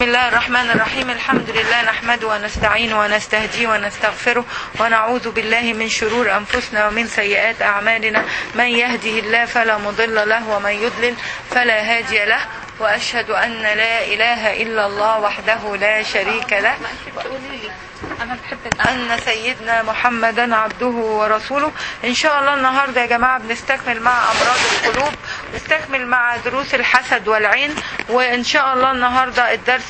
الله الرحمن الرحيم. الحمد لله نحمده ونستعينه ونستهديه ونستغفره ونعوذ بالله من شرور أنفسنا ومن سيئات أعمالنا. من يهده الله فلا مضل له ومن يضلل فلا هادي له، وأشهد أن لا إله إلا الله وحده لا شريك له، أن سيدنا محمدا عبده ورسوله. إن شاء الله النهاردة يا جماعة بنستكمل مع أمراض القلوب، نستكمل مع دروس الحسد والعين. وإن شاء الله النهاردة الدرس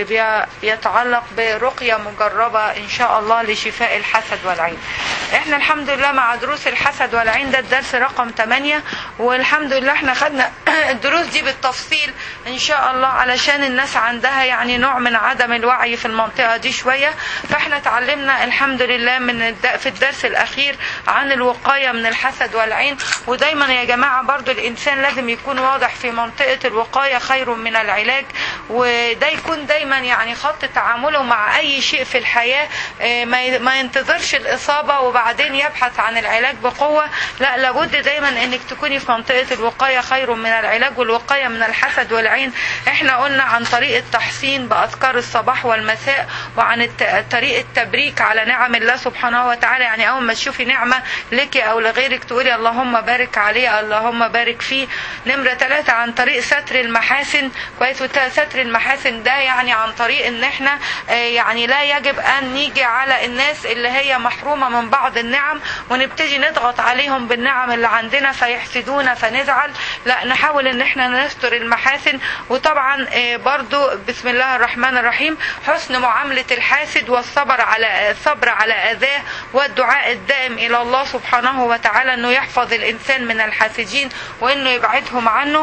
يتعلق برقية مجربة إن شاء الله لشفاء الحسد والعين. احنا الحمد لله مع دروس الحسد والعين، ده الدرس رقم 8، والحمد لله احنا خدنا الدروس دي بالتفصيل ان شاء الله علشان الناس عندها يعني نوع من عدم الوعي في المنطقة دي شوية. فاحنا اتعلمنا الحمد لله في الدرس الاخير عن الوقاية من الحسد والعين. ودايما يا جماعة برضو الانسان لازم يكون واضح في منطقة الوقاية خير من العلاج، وده يكون دايما يعني خط تعامله مع اي شيء في الحياة. ما ينتظرش الاصابة وبعدين يبحث عن العلاج بقوة، لا، لابد دايما انك تكوني في منطقة الوقاية خير من العلاج. والوقاية من الحسد والعين احنا قلنا عن طريق التحصين بأذكار الصباح والمساء، وعن طريق التبريك على نعم الله سبحانه وتعالى. يعني اول ما تشوفي نعمة لك او لغيرك تقولي اللهم بارك عليه، اللهم بارك فيه. نمرة 3 عن طريق ستر المحاسن، كويس. ستر المحاسن ده يعني عن طريق ان احنا يعني لا يجب ان نيجي على الناس اللي هي محرومة من بعض النعم ونبتدي نضغط عليهم بالنعم اللي عندنا فيحسدونا فنزعل، لا، نحاول ان احنا نستر المحاسن. وطبعا برضو بسم الله الرحمن الرحيم حسن معاملة الحاسد والصبر على اذاه، والدعاء الدائم الى الله سبحانه وتعالى انه يحفظ الانسان من الحاسدين وانه يبعدهم عنه.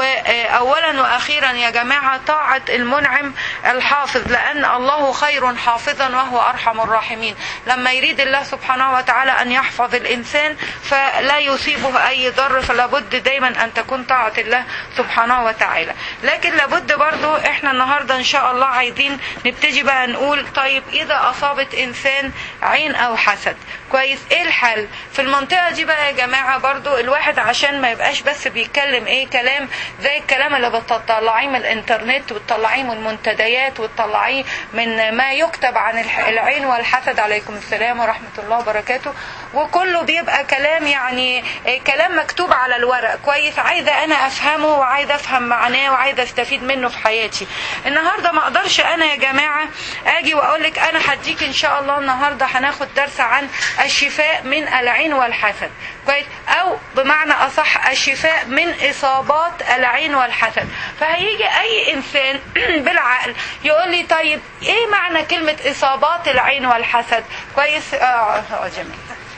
واولا واخيرا يا جماعة طاعة المنعم الحافظ، لان الله خير حافظا وهو ارحم الراحمين. لما يريد الله سبحانه وتعالى ان يحفظ الانسان فلا يصيبه اي ضر، فلا بد دايما ان تكون طاعة الله سبحانه وتعالى. لكن لابد برضو احنا النهاردة ان شاء الله عايزين نبتدي بقى نقول طيب اذا اصابت انسان عين او حسد، كويس، ايه الحل في المنطقة دي بقى يا جماعة؟ برضو الواحد عشان ما يبقاش بس بيتكلم كلام زي الكلام اللي بتطلعيه من الانترنت وتطلعيه من المنتديات وتطلعيه من ما يكتب عن العين والحسد، عليكم السلام ورحمة الله وبركاته، وكله بيبقى كلام يعني كلام مكتوب على الورق، كويس، عايزة انا افهمه وعايزة افهم معناه وعايزة استفيد منه في حياتي. النهاردة ما اقدرش انا يا جماعة اجي واقولك انا هديك ان شاء الله النهاردة هناخد درس عن الشفاء من العين والحسد، كويس، او بمعنى اصح الشفاء من اصابات العين والحسد. فهيجي اي انسان بالعقل يقول لي طيب ايه معنى كلمة اصابات العين والحسد؟ كويس، جميل.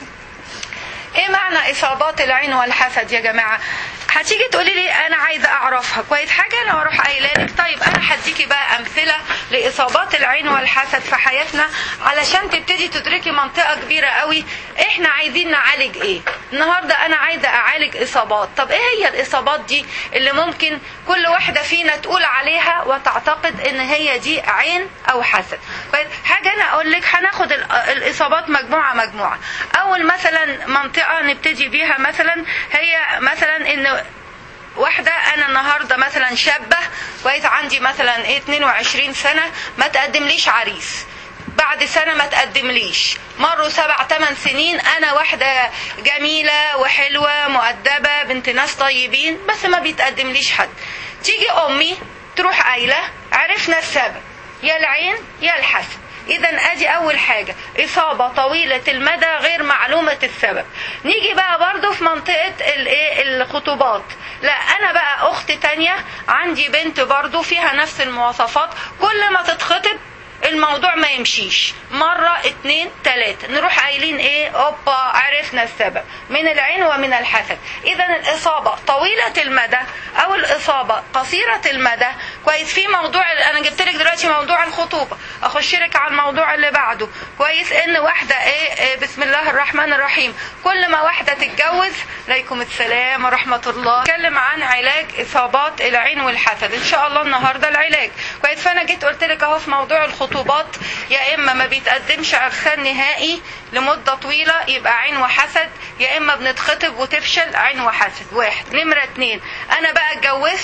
ايه معنى اصابات العين والحسد يا جماعة؟ هتيجي تقولي لي انا عايزه اعرفها، كويس، حاجه انا اروح قايله لك طيب انا هديكي بقى امثله لاصابات العين والحسد في حياتنا علشان تبتدي تدركي منطقه كبيره قوي احنا عايزين نعالج ايه. النهارده انا عايزه اعالج اصابات. طب ايه هي الاصابات دي اللي ممكن كل واحده فينا تقول عليها وتعتقد ان هي دي عين او حسد؟ كويس، حاجه انا اقول لك هناخد الاصابات مجموعه. اول مثلا منطقه نبتدي بيها مثلا هي مثلا ان واحدة انا النهاردة مثلا شابة، كويس، عندي مثلا 22 سنة، ما تقدمليش عريس، بعد سنة ما تقدمليش، مروا 7-8 سنين، انا واحدة جميلة وحلوة مؤدبة بنت ناس طيبين بس ما بيتقدمليش حد. تيجي امي تروح قايلة عرفنا السبب، يا العين يا الحسد. اذا ادي اول حاجة اصابة طويلة المدى غير معلومة السبب. نيجي بقى برضو في منطقة الخطوبات، لا انا بقى اخت تانية عندي بنت برضو فيها نفس المواصفات، كل ما تتخطب الموضوع ما يمشيش، مرة 2 3 نروح قايلين اوبا عرفنا السبب من العين ومن الحسد. اذا الاصابة طويلة المدى او الاصابة قصيرة المدى، كويس. في موضوع انا جبت لك دلوقتي موضوع الخطوبة، اخش لك على الموضوع اللي بعده، كويس، ان واحدة بسم الله الرحمن الرحيم كل ما واحدة تتجوز، عليكم السلام ورحمة الله، اتكلم عن علاج اصابات العين والحسد ان شاء الله النهاردة العلاج، كويس. فانا جيت قلت لك اهو في موضوع الخطوبات يا اما ما بيتقدمش عرسان نهائي لمدة طويلة يبقى عين وحسد، يا اما بنتخطب وتفشل عين وحسد، واحد. نمرة 2 انا بقى اتجوزت،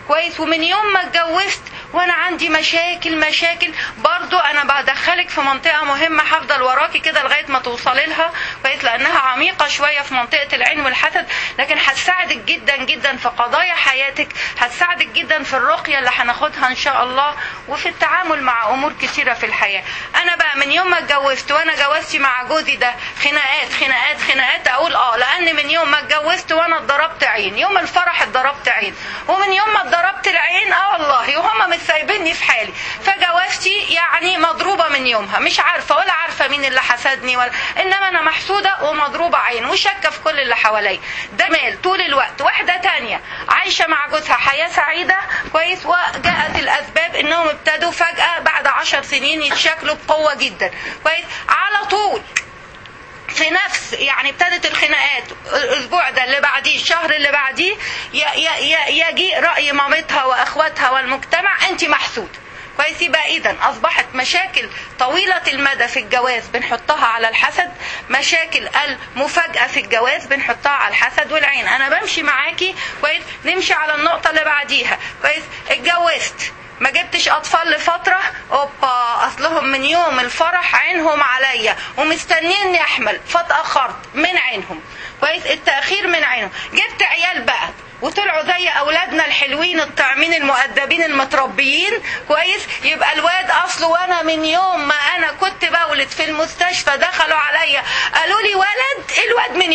كويس. ومن يوم ما اتجوزت وانا عندي مشاكل برضو. انا بدخلك في منطقة مهمة، هفضل وراكي كده لغاية ما توصلي لها كويس، لانها عميقة شوية في منطقة العين والحسد، لكن هتساعدك جدا جدا في قضايا حياتك، هتساعدك جدا في الرقية اللي هناخدها ان شاء الله، وفي التعامل مع امور كتيرة في الحياة. انا بقى من يوم ما اتجوزت وانا جوازتي مع جوزي ده خناقات اقول لان من يوم ما اتجوزت وانا اتضربت عين، يوم الفرح اتضربت عين، ومن يوم ما اتضربت العين والله وهم مش سايبيني في حالي. فجوازتي يعني مضروبة من يومها، مش عارفة ولا عارفة مين اللي حسدني انما انا محسودة ومضروبة عين وشاكة في كل اللي حواليا. ده مال طول الوقت. واحدة تانية عايشة مع جوزها حياة سعيدة كويس، وجاءت الاسباب انهم ابتدوا فجأة بعد 10 سنين يتشكلوا بقوة جدا كويس. على طول في نفس يعني ابتدت الخناقات الاسبوع ده اللي بعديه الشهر اللي بعديه يجي رأي مامتها واخواتها والمجتمع انت محسود كويس. يبقى اذا اصبحت مشاكل طويلة المدى في الجواز بنحطها على الحسد، مشاكل المفاجأة في الجواز بنحطها على الحسد والعين. انا بمشي معاكي كويس، نمشي على النقطة اللي بعديها كويس. اتجوزت ما جبتش اطفال لفترة، اوبا اصلهم من يوم الفرح عينهم عليا ومستنيني احمل، فتأخرت من عينهم كويس، التأخير من عينهم. جبت عيال بقى وطلعوا زي اولادنا الحلوين الطعمين المؤدبين المتربيين كويس، يبقى الواد اصله وانا من يوم ما انا كنت بولد في المستشفى دخلوا عليا قالوا لي ولد، الواد من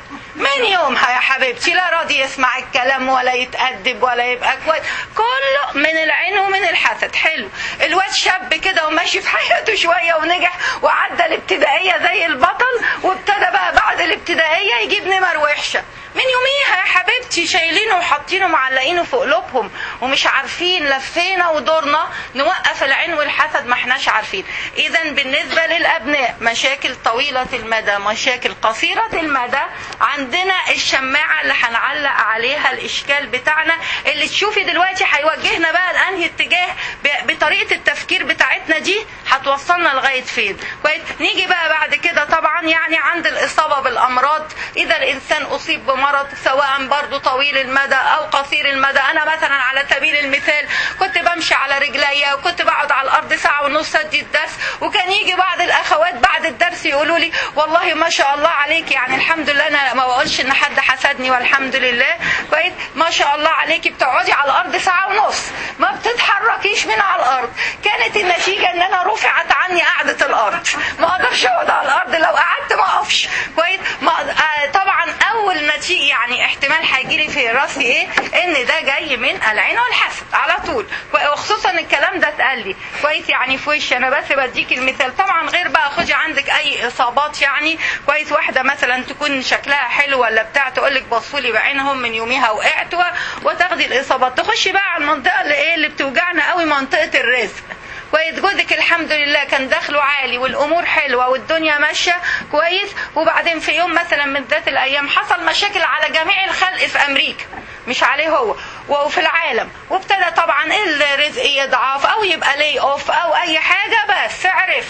يومها يا حبيبتي لا راضي يسمع الكلام ولا يتأدب ولا يبقى كويس، كله من العين ومن الحسد. حلو، الواد شاب كده وماشي في حياته شوية ونجح وعدى الابتدائية زي البطل، وابتدى بقى بعد الابتدائية يجيب نمر وحشة. من يوميها يا حبيبتي شايلينه وحاطينه معلقينه في قلوبهم ومش عارفين، لفينا ودورنا نوقف العين والحسد ما احناش عارفين. اذا بالنسبة للابناء مشاكل طويلة المدى، مشاكل قصيرة المدى، عندنا الشماعة اللي هنعلق عليها الاشكال بتاعنا اللي تشوفي دلوقتي هيوجهنا بقى لانهي اتجاه بطريقة التفكير بتاعتنا دي هتوصلنا لغاية فين كويس. نيجي بقى بعد كده طبعا يعني عند الاصابة بالامراض. اذا الانسان اصيب مرض سواء برضو طويل المدى او قصير المدى، انا مثلا على سبيل المثال كنت بمشي على رجليا وكنت بقعد على الارض ساعة ونص ادي الدرس، وكان يجي بعض الاخوات بعد الدرس يقولوا لي والله ما شاء الله عليك، يعني الحمد لله انا ما بقولش ان حد حسدني والحمد لله كويس، ما شاء الله عليكي بتقعدي على الارض ساعة ونص ما بتتحركيش من على الارض. كانت النتيجة ان انا رفعت عني قعدة الارض، ما اقدرش اقعد على الارض، لو قعدت ما اقفش كويس. طبعا اول نتيجة يعني احتمال هيجيلي في راسي ايه، ان ده جاي من العين والحسد على طول، وخصوصا الكلام ده اتقال لي كويس يعني في وشي. انا بس بديك المثال، طبعا غير بقى خدي عندك اي اصابات يعني كويس، واحده مثلا تكون شكلها حلو ولا بتاع تقول لك بصوا لي بعينهم من يوميها وقعت وتاخدي الاصابات. تخشي بقى على المنطقه اللي ايه اللي بتوجعنا قوي، منطقه الرزق كويس. جوزك الحمد لله كان دخله عالي والامور حلوه والدنيا ماشيه كويس، وبعدين في يوم مثلا من ذات الايام حصل مشاكل على جميع الخلق في امريكا مش عليه هو وفي العالم، وابتدى طبعا الرزق يضعف او يبقى لي اوف او اي حاجه، بس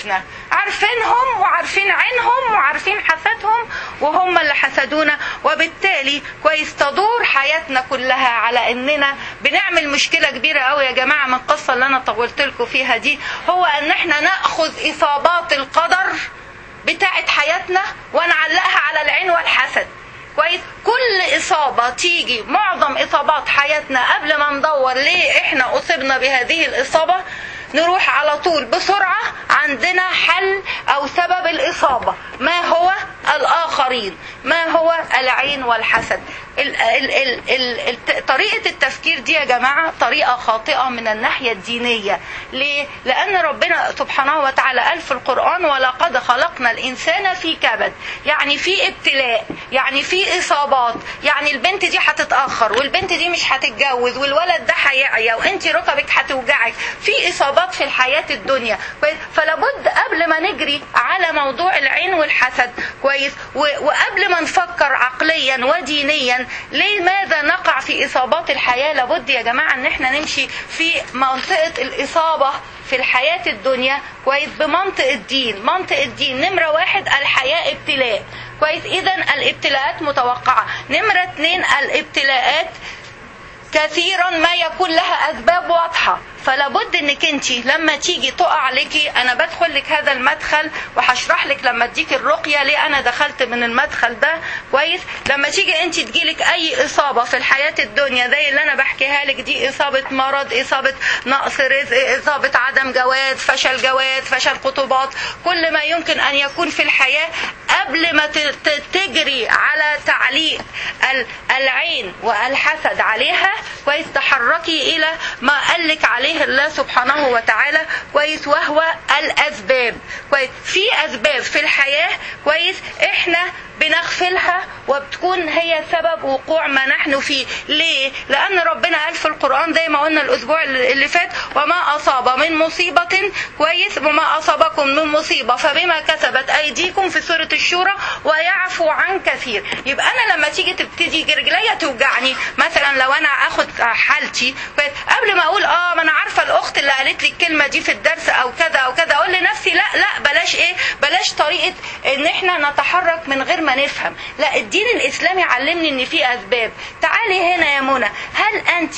عارفينهم وعارفين عينهم وعارفين حسدهم وهم اللي حسدونا. وبالتالي كويس تدور حياتنا كلها على اننا بنعمل مشكله كبيره قوي يا جماعه من القصه اللي انا طولت لكم فيها دي، هو ان احنا ناخذ اصابات القدر بتاعت حياتنا ونعلقها على العين والحسد كويس. كل إصابة تيجي، معظم إصابات حياتنا قبل ما ندور ليه إحنا أصبنا بهذه الإصابة نروح على طول بسرعة عندنا حل أو سبب الإصابة، ما هو الآخرين، ما هو العين والحسد. طريقة التفكير دي يا جماعة طريقة خاطئة من الناحية الدينية. ليه؟ لأن ربنا سبحانه وتعالى قال في القرآن ولقد خلقنا الإنسان في كبد، يعني في ابتلاء، يعني في إصابات، يعني البنت دي هتتأخر والبنت دي مش هتتجوز والولد ده هيعيا وانت ركبك هتوجعك، في إصابات في الحياة الدنيا كويس. فلابد قبل ما نجري على موضوع العين والحسد كويس، وقبل ما نفكر عقليا ودينيا لماذا نقع في إصابات الحياة، لابد يا جماعة ان احنا نمشي في منطقة الإصابة في الحياة الدنيا كويس بمنطق الدين. منطق الدين نمرة 1 الحياة ابتلاء كويس، اذا الابتلاءات متوقعة. نمرة 2 الابتلاءات كثيرا ما يكون لها اسباب واضحه، فلا بد انك انت لما تيجي تقع عليكي، انا بدخل لك هذا المدخل وهشرح لك لما اديك الرقيه ليه انا دخلت من المدخل ده كويس. لما تيجي انت تجيلك اي اصابه في الحياه الدنيا زي اللي انا بحكيها لك دي، اصابه مرض، اصابه نقص رزق، اصابه عدم جواز، فشل جواز، فشل خطوبات، كل ما يمكن ان يكون في الحياه، قبل ما تجري على تعليق العين والحسد عليها كويس، تحركي الى ما قالك عليه الله سبحانه وتعالى كويس، وهو الاسباب كويس. في اسباب في الحياه كويس احنا بنغفلها وبتكون هي سبب وقوع ما نحن فيه. ليه؟ لأن ربنا قال في القرآن زي ما قلنا الأسبوع اللي فات: وما أصاب من مصيبة كويس، وما أصابكم من مصيبة فبما كسبت أيديكم في سورة الشورى ويعفو عن كثير. يبقى أنا لما تيجي رجليا توجعني مثلا، لو أنا أخد حالتي كويس، قبل ما أقول ما أنا عارفة الأخت اللي قالت لي الكلمة دي في الدرس أو كذا أو كذا، أقول لنفسي لا بلاش بلاش طريقة إن إحنا نتحرك من غير ما نفهم. لا، الدين الإسلامي علمني ان في اسباب. تعالي هنا يا منى، هل انت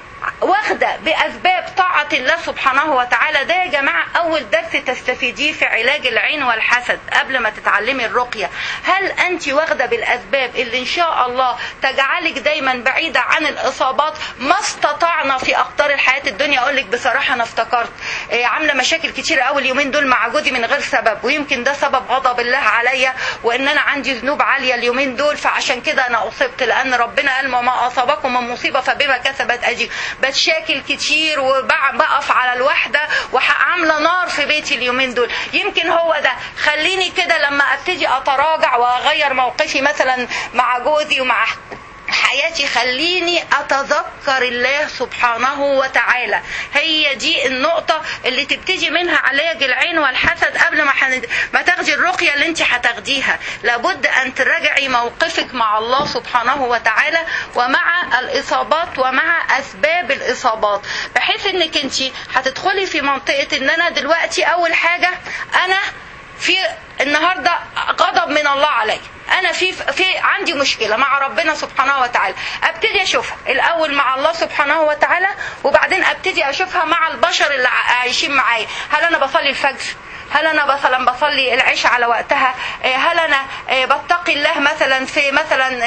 واخدة بأسباب طاعة الله سبحانه وتعالى؟ ده يا جماعة أول درس تستفيديه في علاج العين والحسد قبل ما تتعلمي الرقية. هل أنت واخدة بالأسباب اللي إن شاء الله تجعلك دايما بعيدة عن الإصابات ما استطعنا في أقطار الحياة الدنيا؟ أقولك بصراحة أنا افتكرت عاملة مشاكل كتير أول اليومين دول مع جوزي من غير سبب، ويمكن ده سبب غضب الله عليا وإن أنا عندي ذنوب عالية اليومين دول، فعشان كده أنا أصبت، لأن ربنا قال: ما أصابكم من مصيبة فبما كسبت أيديكم. بتشاكل كتير وبقف على الوحدة وعاملة نار في بيتي اليومين دول. يمكن هو ده خليني كده لما ابتدي اتراجع واغير موقفي مثلا مع جوزي ومع حياتي، خليني اتذكر الله سبحانه وتعالى. هي دي النقطة اللي تبتدي منها علاج العين والحسد قبل ما تاخدي الرقية اللي انت هتاخديها. لابد ان تراجعي موقفك مع الله سبحانه وتعالى ومع الاصابات ومع اسباب الاصابات، بحيث انك انت هتدخلي في منطقة ان انا دلوقتي اول حاجة انا في النهاردة غضب من الله علي، انا في عندي مشكله مع ربنا سبحانه وتعالى، ابتدي اشوفها الاول مع الله سبحانه وتعالى، وبعدين ابتدي اشوفها مع البشر اللي عايشين معايا. هل انا بصلي الفجر؟ هل انا مثلا بصلي العشاء على وقتها؟ هل انا بتقي الله مثلا في مثلا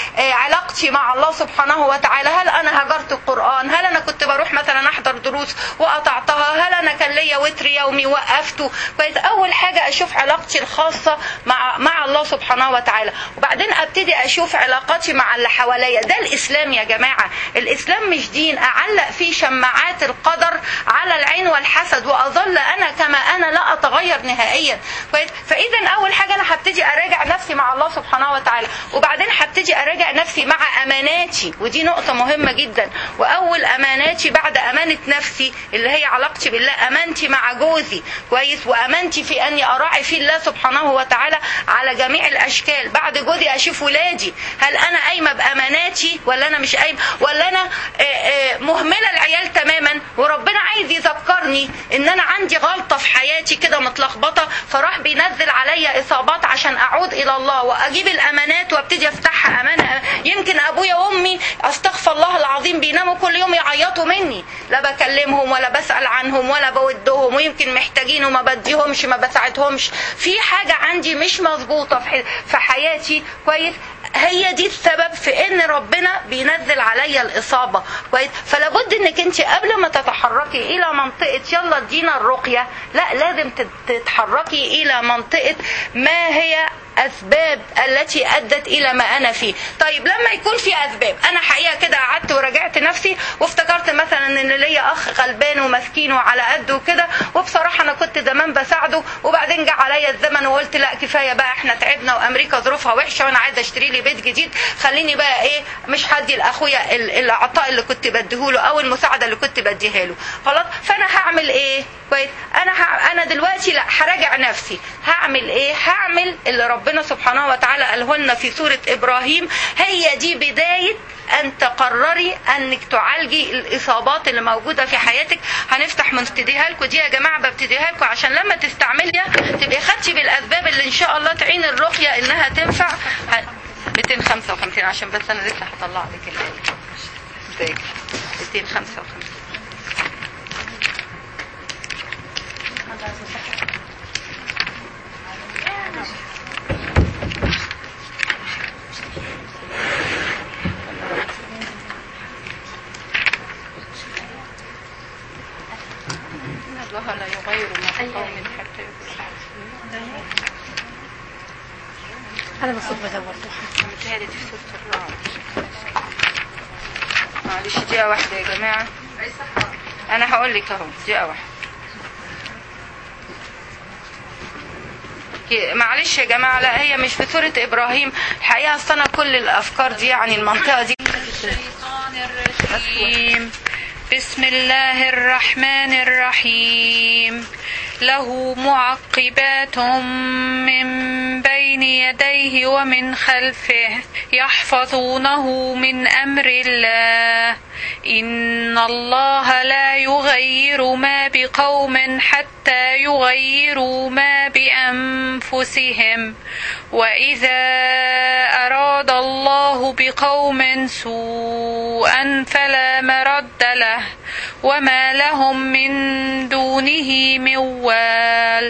علاقتي مع الله سبحانه وتعالى؟ هل انا هجرت القرآن؟ هل انا كنت بروح مثلا احضر دروس وقطعتها؟ هل انا كان ليا وتر يومي وقفته؟ كويس. اول حاجة اشوف علاقتي الخاصة مع الله سبحانه وتعالى، وبعدين ابتدي اشوف علاقاتي مع اللي حواليا. ده الاسلام يا جماعة. الاسلام مش دين اعلق فيه شماعات القدر على العين والحسد واظل انا كما انا لا اتغير نهائيا. كويس. فاذا اول حاجه انا هبتدي اراجع نفسي مع الله سبحانه وتعالى، وبعدين هبتدي اراجع نفسي مع اماناتي، ودي نقطه مهمه جدا. واول اماناتي بعد امانه نفسي اللي هي علاقتي بالله، امانتي مع جوزي كويس، وامانتي في اني اراعي في الله سبحانه وتعالى على جميع الاشكال. بعد جوزي اشوف ولادي، هل انا قايمه باماناتي ولا انا مش قايمه، ولا انا مهمله العيال تماما، وربنا عايز يذكرني ان انا عندي غلطه في حياتي كده متلخبطه، فراح بينزل عليا اصابات عشان اعود الى الله واجيب الامانات وابتدي افتحها امانه. يمكن ابويا وامي استغفر الله العظيم بيناموا كل يوم يعيطوا مني، لا بكلمهم ولا بسال عنهم ولا بودهم، ويمكن محتاجين وما بديهمش ما بساعدهمش. في حاجه عندي مش مظبوطه في حياتي كويس. هي دي السبب في ان ربنا بينزل عليا الاصابه كويس. فلا بد انك انت قبل ما تتحركي الى منطقه يلا ادينا الرقيه، لا لازم تتحركي الى منطقه ما هي أسباب التي أدت إلى ما أنا فيه. طيب لما يكون في أسباب، أنا حقيقة كده قعدت وراجعت نفسي وافتكرت مثلا إن ليا أخ غلبان ومسكين وعلى قده وكده، وبصراحة أنا كنت زمان بساعده، وبعدين جه عليا الزمن وقلت لا كفاية بقى، إحنا تعبنا وأمريكا ظروفها وحشة وأنا عايزة أشتري لي بيت جديد، خليني بقى مش هدي لأخويا العطاء اللي كنت بديهوله أو المساعدة اللي كنت بديها له خلاص. فأنا هعمل كويس. أنا دلوقتي لا هراجع نفسي، هعمل هعمل اللي ربنا سبحانه وتعالى قاله لنا في سورة إبراهيم. هي دي بداية أن تقرري أنك تعالجي الإصابات اللي موجودة في حياتك. هنفتح منبتديها لكم دي يا جماعة، ببتديها لكم عشان لما تستعمليها تبقي خدتي بالأسباب اللي إن شاء الله تعين الرقية إنها تنفع. 255 عشان بس أنا لسه هطلع لك الآية. محتاج 255. الله لا يغير ما بقوم حتى يغيروا. هذا المفروض بدورته. متهيألي دي في سورة الرعد. معلش دقيقة واحدة يا جماعة. أنا هقول لك أهو دقيقة واحدة. معلش يا جماعة، لا هي مش في سورة إبراهيم الحقيقة. أصل أنا كل الأفكار دي يعني المنطقة دي. الشيطان الرجيم. بسم الله الرحمن الرحيم. له معقبات من بين يديه ومن خلفه يحفظونه من أمر الله إن الله لا يغير ما بقوم حتى يغيروا ما بأنفسهم وإذا أراد الله بقوم سوءا فلا مرد له وما لهم من دونه من وال.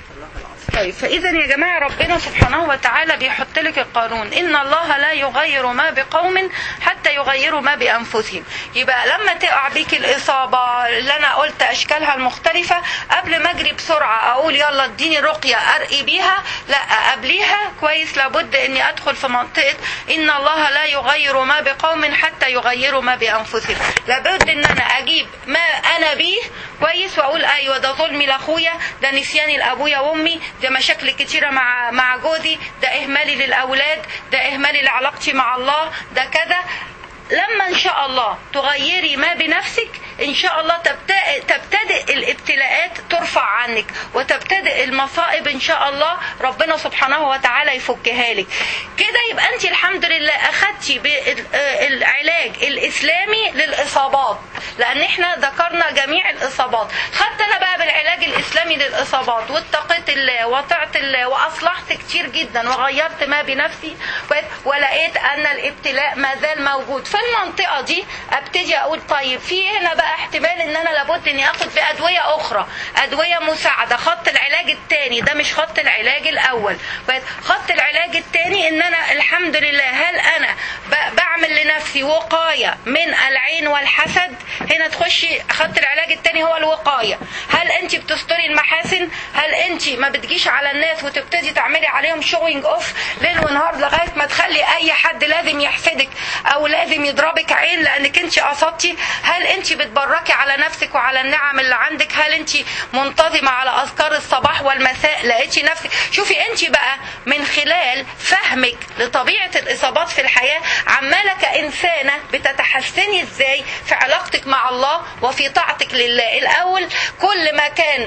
طيب فإذا يا جماعة ربنا سبحانه وتعالى بيحط لك القانون إن الله لا يغير ما بقوم حتى يغيروا ما بأنفسهم. يبقى لما تقع بيك الإصابة اللي أنا قلت أشكالها المختلفة، قبل ما أجري بسرعة أقول يلا اديني رقية أرقي بيها، لا قبليها كويس لابد إني أدخل في منطقة إن الله لا يغير ما بقوم حتى يغيروا ما بأنفسهم. لابد إن أنا أجيب ما أنا بيه كويس وأقول أيوة ده ظلمي لأخويا، ده نسياني لأبويا وأمي، ده مشاكل كتيرة مع جوزي، ده إهمالي للأولاد، ده إهمالي لعلاقتي مع الله، ده كذا. لما إن شاء الله تغيري ما بنفسك إن شاء الله تبتدئ الابتلاءات ترفع عنك وتبتدئ المصائب إن شاء الله ربنا سبحانه وتعالى يفكها لك كده. يبقى أنت الحمد لله أخدتي بالعلاج الإسلامي للإصابات، لأن إحنا ذكرنا جميع الإصابات. خدت أنا بقى بالعلاج الإسلامي للإصابات واتقيت الله وطعت الله وأصلحت كتير جدا وغيرت ما بنفسي ولقيت أن الابتلاء ما زال موجود في المنطقة دي. أبتدي أقول طيب في هنا بقى احتمال ان انا لابد اني اخد بأدوية اخرى، ادوية مساعدة. خط العلاج الثاني ده مش خط العلاج الاول. خط العلاج الثاني ان انا الحمد لله هل انا بعمل لنفسي وقاية من العين والحسد. هنا تخشي خط العلاج الثاني هو الوقاية. هل انت بتستري المحاسن؟ هل انت ما بتجيش على الناس وتبتدي تعملي عليهم شوينج اوف ليل ونهار لغاية ما تخلي اي حد لازم يحسدك او لازم يضربك عين لانك انت قصدتي؟ هل انت بتبركي على نفسك وعلى النعم اللي عندك؟ هل انت منتظمة على اذكار الصباح والمساء؟ لقيتي نفسك شوفي انت بقى من خلال فهمك لطبيعة الاصابات في الحياة عمالة كإنسانة بتتحسني ازاي في علاقتك مع الله وفي طاعتك لله. الاول كل ما كان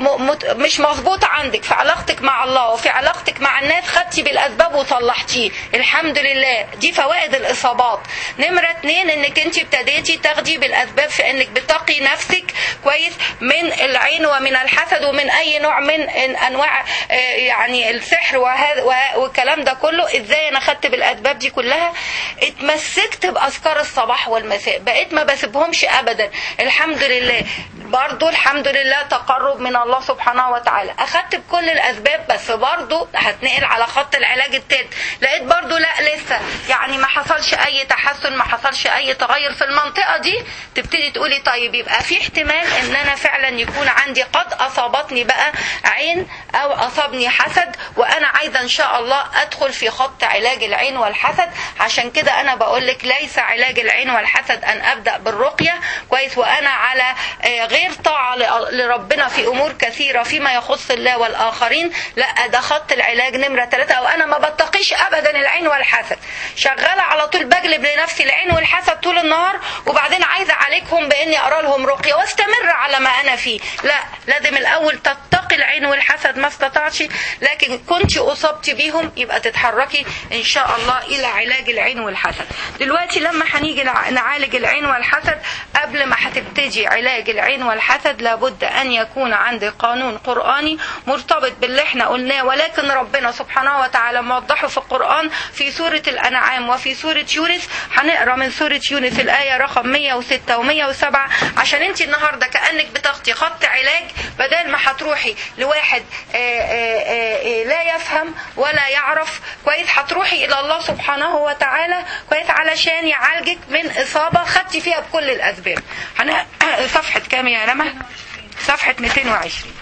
مش مظبوط عندك في علاقتك مع الله وفي علاقتك مع الناس خدتي بالاسباب وصلحتيه الحمد لله. دي فوائد الاصابات. نمرة 2 انك انت ابتديتي تاخدي بالاسباب في انك بتقي نفسك كويس من العين ومن الحسد ومن اي نوع من انواع يعني السحر والكلام ده كله. ازاي انا خدت بالاسباب دي كلها؟ اتمسكت باذكار الصباح والمساء، بقيت ما بسيبهمش ابدا الحمد لله. برضو الحمد لله تقرب من الله سبحانه وتعالى. اخدت بكل الاسباب بس برضو هتنقل على خط العلاج التالت لقيت برضو لا لسه يعني ما حصلش اي تحسن، ما حصلش اي تغير في المنطقة دي. تبتدي تقولي طيب يبقى في احتمال ان انا فعلا يكون عندي قد اصابتني بقى عين او اصابني حسد وانا عايزة ان شاء الله ادخل في خط علاج العين والحسد. عشان كده انا بقولك ليس علاج العين والحسد ان ابدأ بالرقية كويس وانا على غير طاعة لربنا في امور كثيرة فيما يخص الله والاخرين. لا ده خط العلاج نمرة 3. او انا ما بتقيش ابدا العين والحسد، شغالة على طول بجلب لنفسي العين والحسد طول النهار وبعدين عايزة عليكم باني اقرا لهم رقية واستمر على ما انا فيه. لا لازم الاول تتقي العين والحسد ما استطعتش لكن كنت اصبت بيهم، يبقى تتحركي ان شاء الله الى علاج العين والحسد. دلوقتي لما هنيجي نعالج العين والحسد، قبل ما هتبتدي علاج العين والحسد لابد ان يكون عندك قانون قرآني مرتبط باللي احنا قلناه، ولكن ربنا سبحانه وتعالى موضحه في القرآن في سورة الأنعام وفي سورة يونس. هنقرا من سورة يونس الآية رقم 106 و107 عشان انت النهارده كأنك بتاخدي خط علاج، بدل ما هتروحي لواحد لا يفهم ولا يعرف كويس، هتروحي إلى الله سبحانه وتعالى كويس علشان يعالجك من إصابة خدتي فيها بكل الأسباب. صفحة كام يا رمى؟ صفحة 220.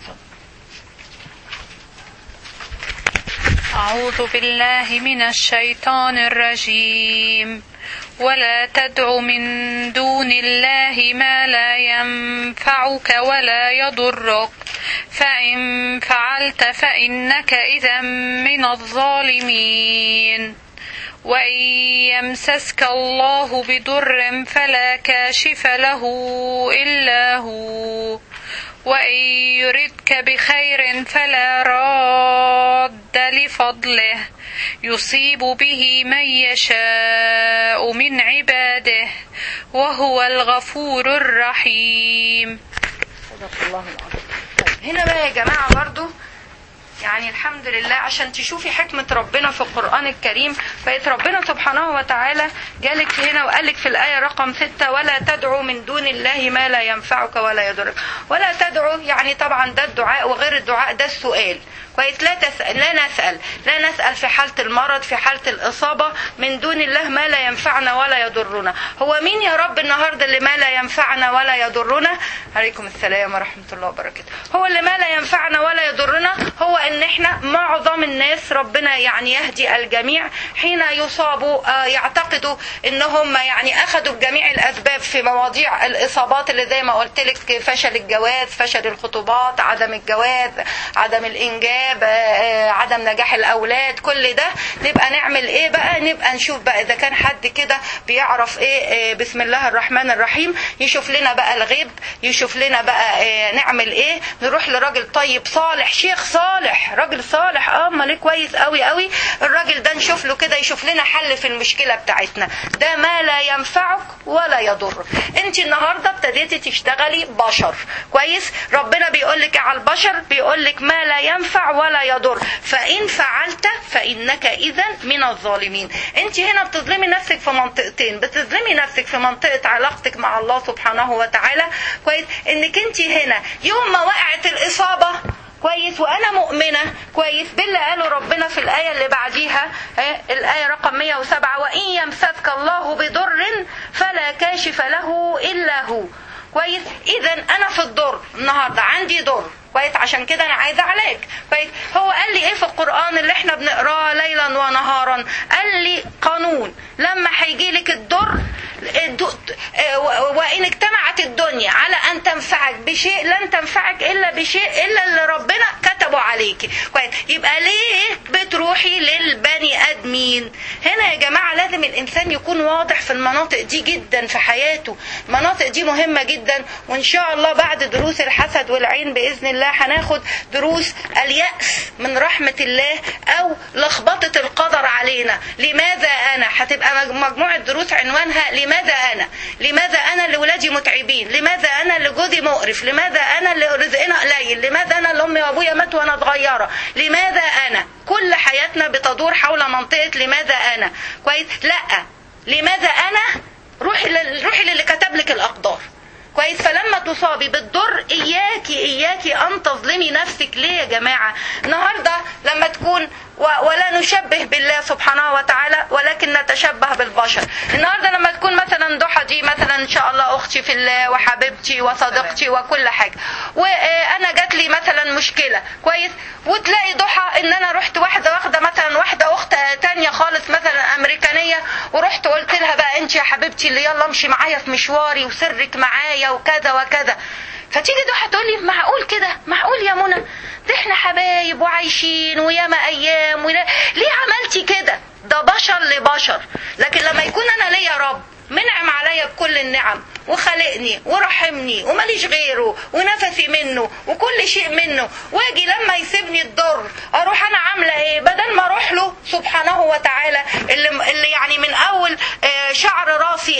أعوذ بالله من الشيطان الرجيم. ولا تدع من دون الله ما لا ينفعك ولا يضرك فإن فعلت فإنك إذا من الظالمين. وإن يمسسك الله بضر فلا كاشف له إلا هو وإن يردك بخير فلا راد لفضله يصيب به من يشاء من عباده وهو الغفور الرحيم. صدق الله العظيم. هنا بقى يا جماعة برضو يعني الحمد لله عشان تشوفي حكمة ربنا في القرآن الكريم، بقيت ربنا سبحانه وتعالى جالك هنا وقالك في الآية رقم 6 ولا تدعو من دون الله ما لا ينفعك ولا يضرك. ولا تدعو يعني طبعا ده الدعاء، وغير الدعاء ده السؤال كويس. لا نسأل في حالة المرض في حالة الإصابة من دون الله ما لا ينفعنا ولا يضرنا. هو مين يا رب النهاردة اللي ما لا ينفعنا ولا يضرنا؟ عليكم السلام ورحمة الله وبركاته. هو اللي ما لا ينفعنا ولا يضرنا هو ان احنا معظم الناس ربنا يعني يهدي الجميع حين يصابوا يعتقدوا انهم يعني اخذوا بجميع الاسباب في مواضيع الاصابات اللي زي ما قلت لك، فشل الجواز، فشل الخطوبات، عدم الجواز، عدم الانجاب، عدم نجاح الاولاد، كل ده نبقى نعمل ايه بقى؟ نبقى نشوف بقى اذا كان حد كده بيعرف ايه بسم الله الرحمن الرحيم يشوف لنا بقى الغيب، يشوف لنا بقى نعمل ايه. نروح لراجل طيب صالح، شيخ صالح، راجل صالح امال كويس قوي قوي، الراجل ده نشوف له كده يشوف لنا حل في المشكله بتاعتنا. ده ما لا ينفعك ولا يضرك. انت النهارده ابتديتي تشتغلي بشر كويس، ربنا بيقول لك على البشر بيقول لك ما لا ينفع ولا يضر، فإن فعلت فإنك إذا من الظالمين. انت هنا بتظلمي نفسك في منطقتين، بتظلمي نفسك في منطقة علاقتك مع الله سبحانه وتعالى كويس، انك انت هنا يوم ما وقعت الإصابة كويس وانا مؤمنة كويس باللي قاله ربنا في الآية اللي بعديها الآية رقم 107 وإن يمسسك الله بضر فلا كاشف له إلا هو كويس. اذا انا في الضر النهارده عندي ضر كويس، عشان كده انا عايزه علاج كويس. هو قال لي ايه في القرآن اللي احنا بنقراه ليلا ونهارا؟ قال لي قانون لما هيجي لك الضر وإن اجتمعت الدنيا على أن تنفعك بشيء لن تنفعك إلا بشيء إلا اللي ربنا كتبه عليك كويس. يبقى ليه بتروحي للبني آدمين؟ هنا يا جماعة لازم الإنسان يكون واضح في المناطق دي جدا في حياته، المناطق دي مهمة جدا. وإن شاء الله بعد دروس الحسد والعين بإذن الله هناخد دروس اليأس من رحمة الله أو لخبطة القدر علينا. لماذا أنا؟ هتبقى مجموعة دروس عنوانها لماذا أنا اللي ولادي متعبين، لماذا أنا اللي جوزي مقرف، لماذا أنا اللي رزقنا قليل، لماذا أنا اللي أمي وأبويا ماتوا وأنا صغيرة، لماذا أنا؟ كل حياتنا بتدور حول منطقة لماذا أنا كويس. لا، لماذا أنا؟ روحي للي كتب لك الأقدار كويس. فلما تصابي بالضر إياكي أن تظلمي نفسك. ليه يا جماعة؟ النهاردة لما تكون ولا نشبه بالله سبحانه وتعالى ولكن نتشبه بالبشر. النهاردة لما تكون مثلا ضحى دي مثلا إن شاء الله أختي في الله وحبيبتي وصديقتي وكل حاجة، وأنا جات لي مثلا مشكلة كويس، وتلاقي ضحى إن أنا رحت واخدة مثلا واحدة أخت تانية خالص مثلا أمريكانية، ورحت قلت لها بقى أنت يا حبيبتي اللي يلا امشي معايا في مشواري وسرك معايا وكذا وكذا. فتيجي ضحى تقول لي معقول كده؟ معقول يا منى؟ ده احنا حبايب وعايشين وياما ايام ليه عملتي كده؟ ده بشر لبشر. لكن لما يكون انا ليا رب منعم عليا بكل النعم وخلقني ورحمني وماليش غيره ونفسي منه وكل شيء منه، واجي لما يسيبني الضر اروح انا عامله ايه؟ بدل ما اروح له سبحانه وتعالى اللي يعني من اول شعر راسي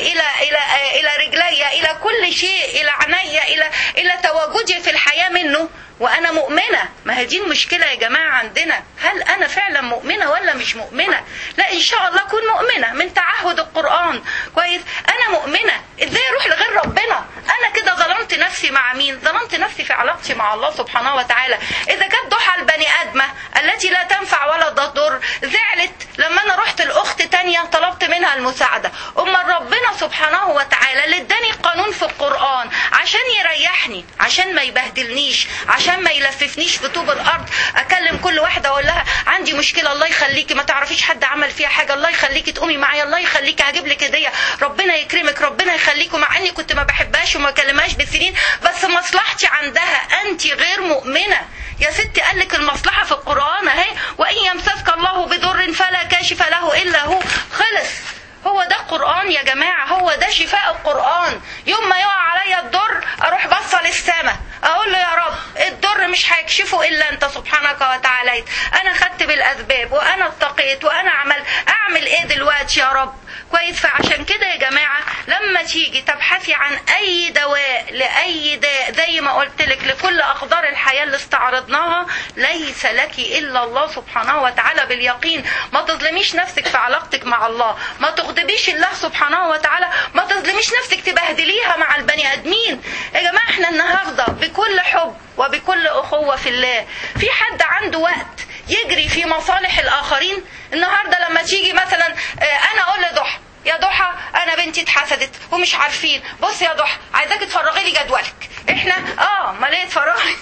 الى رجلي الى كل شيء الى عيني الى تواجدي في الحياه منه وانا مؤمنه. ما هي دي المشكله يا جماعه عندنا، هل انا فعلا مؤمنه ولا مش مؤمنه؟ لا ان شاء الله اكون مؤمنه من تعهد القران كويس. انا مؤمنه، ازاي اروح لغير ربنا؟ انا كده ظلمت نفسي مع مين؟ ظلمت نفسي في علاقتي مع الله سبحانه وتعالى. اذا كانت ضحى البني ادمه التي لا تنفع ولا تضر زعلت لما انا رحت لاخت تانية طلبت منها المساعده، اما ربنا سبحانه وتعالى اللي اداني قانون في القران عشان يريحني، عشان ما يبهدلنيش، عشان ما يلففنيش في طوب الارض، اكلم كل واحده اقول لها عندي مشكله، الله يخليكي ما تعرفيش حد عمل فيها حاجه، الله يخليكي تقومي معايا، الله يخليكي هجيب لك هديه، ربنا يكرمك، ربنا يخليكم، مع اني كنت ما بحبهاش وما كلمهاش بالسنين بس مصلحتي عندها. انت غير مؤمنه يا ستي، قال لك المصلحه في القران اهي، وان يمسسك الله بضر فلا كاشف له الا هو. خلص، هو ده القرآن يا جماعة، هو ده شفاء القرآن. يوم ما يقع عليا الضر اروح بصة للسماء اقول له يا رب الضر مش هيكشفه الا انت سبحانك وتعالى، انا خدت بالاسباب وانا اتقيت وانا اعمل ايه دلوقتي يا رب كويس. فعشان كده يا جماعة لما تيجي تبحثي عن اي دواء لاي داء زي ما قلت لك لكل اقدار الحياة اللي استعرضناها، ليس لك الا الله سبحانه وتعالى باليقين. ما تظلميش نفسك في علاقتك مع الله، ما تغضبيش الله سبحانه وتعالى، ما تظلميش نفسك تبهدليها مع البني ادمين. يا جماعة احنا النهاردة بكل حب وبكل اخوة في الله، في حد عنده وقت يجري في مصالح الاخرين؟ النهاردة لما تيجي مثلا انا اقول لضحى يا ضحى انا بنتي اتحسدت ومش عارفين، بص يا ضحى عايزاكي تفرغي لي جدولك، احنا ما ليه تفرغي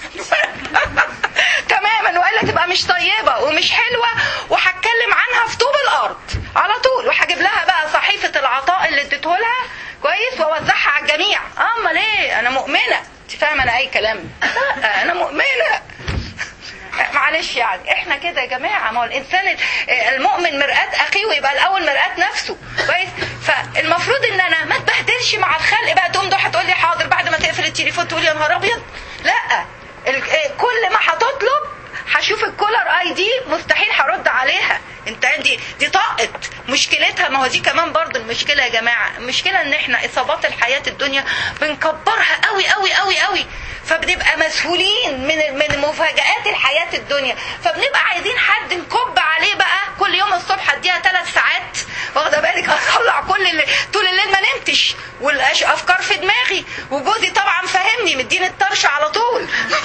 تماما، والا تبقى مش طيبه ومش حلوه وهتكلم عنها في طوب الارض على طول، وهجيب لها بقى صحيفه العطاء اللي اديته لها كويس واوزعها على الجميع. امال ايه؟ انا مؤمنه. انت فاهمه انا اي كلام؟ لا انا مؤمنه. معلش يعني احنا كده يا جماعه، ما هو الانسان المؤمن مرآة اخيه، ويبقى الاول مرآة نفسه كويس. فالمفروض ان انا ما اتبهدلش مع الخلق بقى. تقوم ضحى تقول لي حاضر بعد ما تقفل التليفون تقول يا نهار ابيض، لا كل ما هتطلب هشوف الكولر اي دي مستحيل هرد عليها. انت دي طاقت مشكلتها. ما هو دي كمان برضه المشكله يا جماعه، المشكله ان احنا اصابات الحياه الدنيا بنكبرها قوي قوي قوي قوي، فبنبقى مسؤولين من مفاجآت الحياه الدنيا، فبنبقى عايزين حد نكب عليه بقى كل يوم الصبح اديها 3 ساعات، واخده بالك، هطلع طول الليل ما نمتش والافكار في دماغي، وجوزي طبعا فاهمني مديني الطرش على طول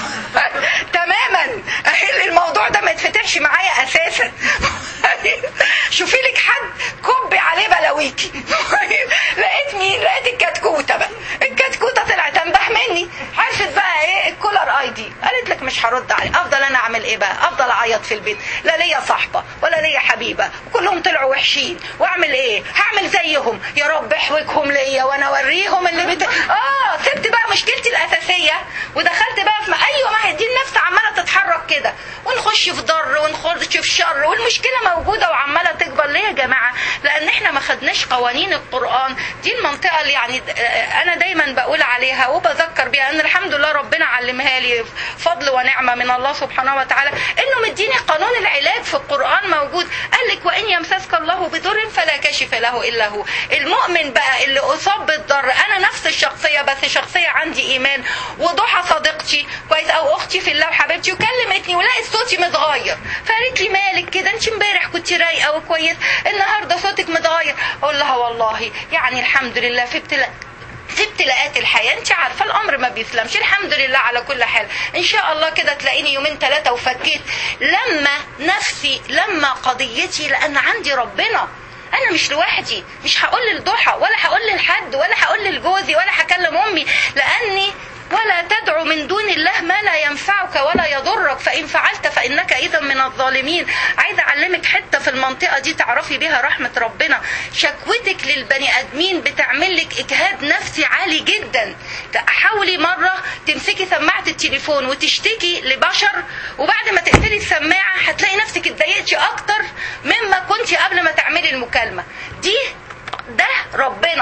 تماما، احل الموضوع ده ما يتفتحش معايا اساسا شوفي لك حد كبي عليه بلاويكي لقيت مين؟ لقيت الكتكوته بقى. الكتكوته طلعت انبح مني، عرفت بقى ايه الكولر اي دي، قالت لك مش هرد عليه. افضل انا اعمل ايه بقى؟ افضل اعيط في البيت، لا ليا صاحبه ولا ليا حبيبه وكلهم طلعوا وحشين، واعمل ايه؟ هعمل زيهم، يا رب احوجهم ليا وانا اوريهم اللي سبت بقى مشكلتي الاساسيه ودخلت بقى في ايوه، ما هي دي النفس عماله تتحرك كده، ونخش في ضر ونخش في شر، والمشكله موجوده وعماله تكبر. ليه يا جماعه؟ لان احنا ما خدناش قوانين القران دي. المنطقه اللي يعني انا دايما بقول عليها وبذكر بيها ان الحمد لله ربنا علمها لي فضل ونعمه من الله سبحانه وتعالى، انه مديني قانون العلاج في القران موجود. قال لك وان يمسسك الله بضر فلا كاشف له الا هو. المؤمن بقى اللي اصاب بالضر، انا نفس الشخصيه بس شخصيه عندي ايمان، وضحى صديقتي كويس او اختي في الله وحبيبتي وكلمتني ولقيت صوتي متغير، فقالت لي مالك كده؟ انت امبارح كنت رايقه وكويس، النهارده صوتك متغير. اقول لها والله يعني الحمد لله في ابتلاءات الحياة، انت عارفة الامر ما بيسلمش، الحمد لله على كل حال. ان شاء الله كده تلاقيني 2-3 وفكيت. لما قضيتي، لان عندي ربنا، انا مش لوحدي، مش هقول للضحى ولا هقول لحد ولا هقول لجوزي ولا هكلم امي، لاني ولا تدعو من دون الله ما لا ينفعك ولا يضرك، فإن فعلت فإنك إذا من الظالمين. عايزة أعلمك حتة في المنطقة دي تعرفي بها رحمة ربنا. شكوتك للبني آدمين بتعمل لك إجهاد نفسي عالي جدا. حاولي مرة تمسكي سماعة التليفون وتشتكي لبشر، وبعد ما تقفلي السماعة هتلاقي نفسك اتضايقتي أكتر مما كنت قبل ما تعملي المكالمة دي. ده ربنا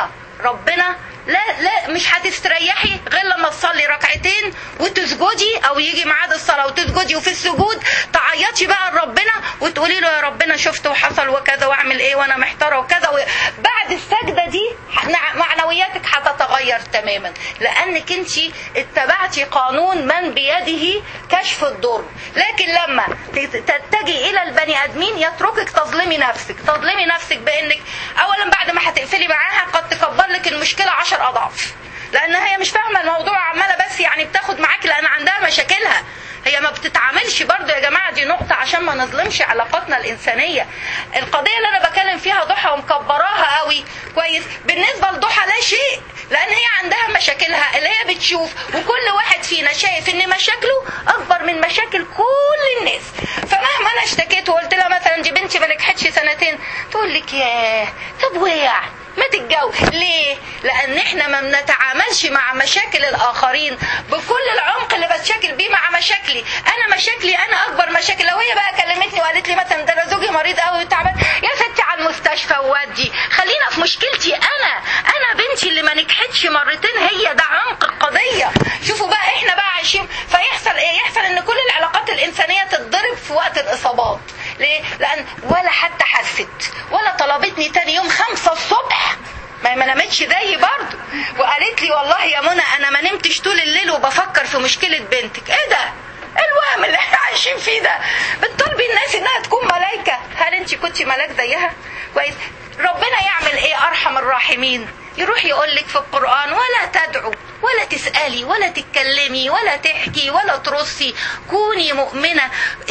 ربنا لا مش هتستريحي غير لما تصلي ركعتين وتسجدي، او يجي ميعاد الصلاه وتسجدي، وفي السجود تعيطي بقى لربنا وتقولي له يا ربنا شفت وحصل وكذا واعمل ايه وانا محتاره وكذا. بعد السجده دي معنوياتك هتتغير تماما، لانك انت اتبعتي قانون من بيده كشف الضر. لكن لما تتجي الى البني ادمين يتركك تظلمي نفسك بانك اولا بعد ما هتقفلي معاها قد تكبر لك المشكله 10 اضعاف، لان هي مش فاهمه الموضوع، عماله بس يعني بتاخد معاك لان عندها مشاكلها. هي ما بتتعاملش برضو يا جماعه، دي نقطه عشان ما نظلمش علاقاتنا الانسانيه. القضيه اللي انا بكلم فيها ضحى ومكبراها قوي كويس، بالنسبه لضحى لا شيء، لان هي عندها مشاكلها اللي هي بتشوف، وكل واحد فينا شايف ان مشاكله اكبر من مشاكل كل الناس. فمهما انا اشتكيت وقلت لها مثلا دي بنتي ما نجحتش سنتين، تقول لك ياه طب وقع ما تتجوز ليه؟ لان احنا ما بنتعاملش مع مشاكل الاخرين بكل العمق اللي بتشاكل بيه مع مشاكلي. انا مشاكلي انا اكبر مشاكل. لو هي بقى كلمتني وقالت لي مثلا ده انا زوجي مريض قوي وتعبان، يا ستي على المستشفى وودي، خلينا في مشكلتي انا بنتي اللي ما نجحتش مرتين، هي ده عمق القضيه. شوفوا بقى احنا بقى عايشين، فيحصل ايه؟ يحصل ان كل العلاقات الانسانيه تتضرب في وقت الاصابات. ليه؟ لان ولا حتى حست ولا طلبتني تاني يوم 5 الصبح، ما نامتش زيي برضه، وقالت لي والله يا منى انا ما نمتش طول الليل وبفكر في مشكله بنتك. ايه ده؟ الوهم اللي احنا عايشين فيه ده؟ بتطلبي الناس انها تكون ملايكه، هل انت كنت ملاك زيها؟ كويس. ربنا يعمل ايه ارحم الراحمين؟ يروح يقول لك في القرآن ولا تدعو ولا تسألي ولا تتكلمي ولا تحكي ولا ترصي، كوني مؤمنة،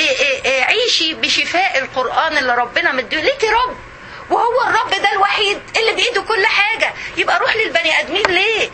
عيشي بشفاء القرآن اللي ربنا مديه ليكي رب، وهو الرب ده الوحيد اللي بإيده كل حاجة. يبقى روح للبني آدمين ليه؟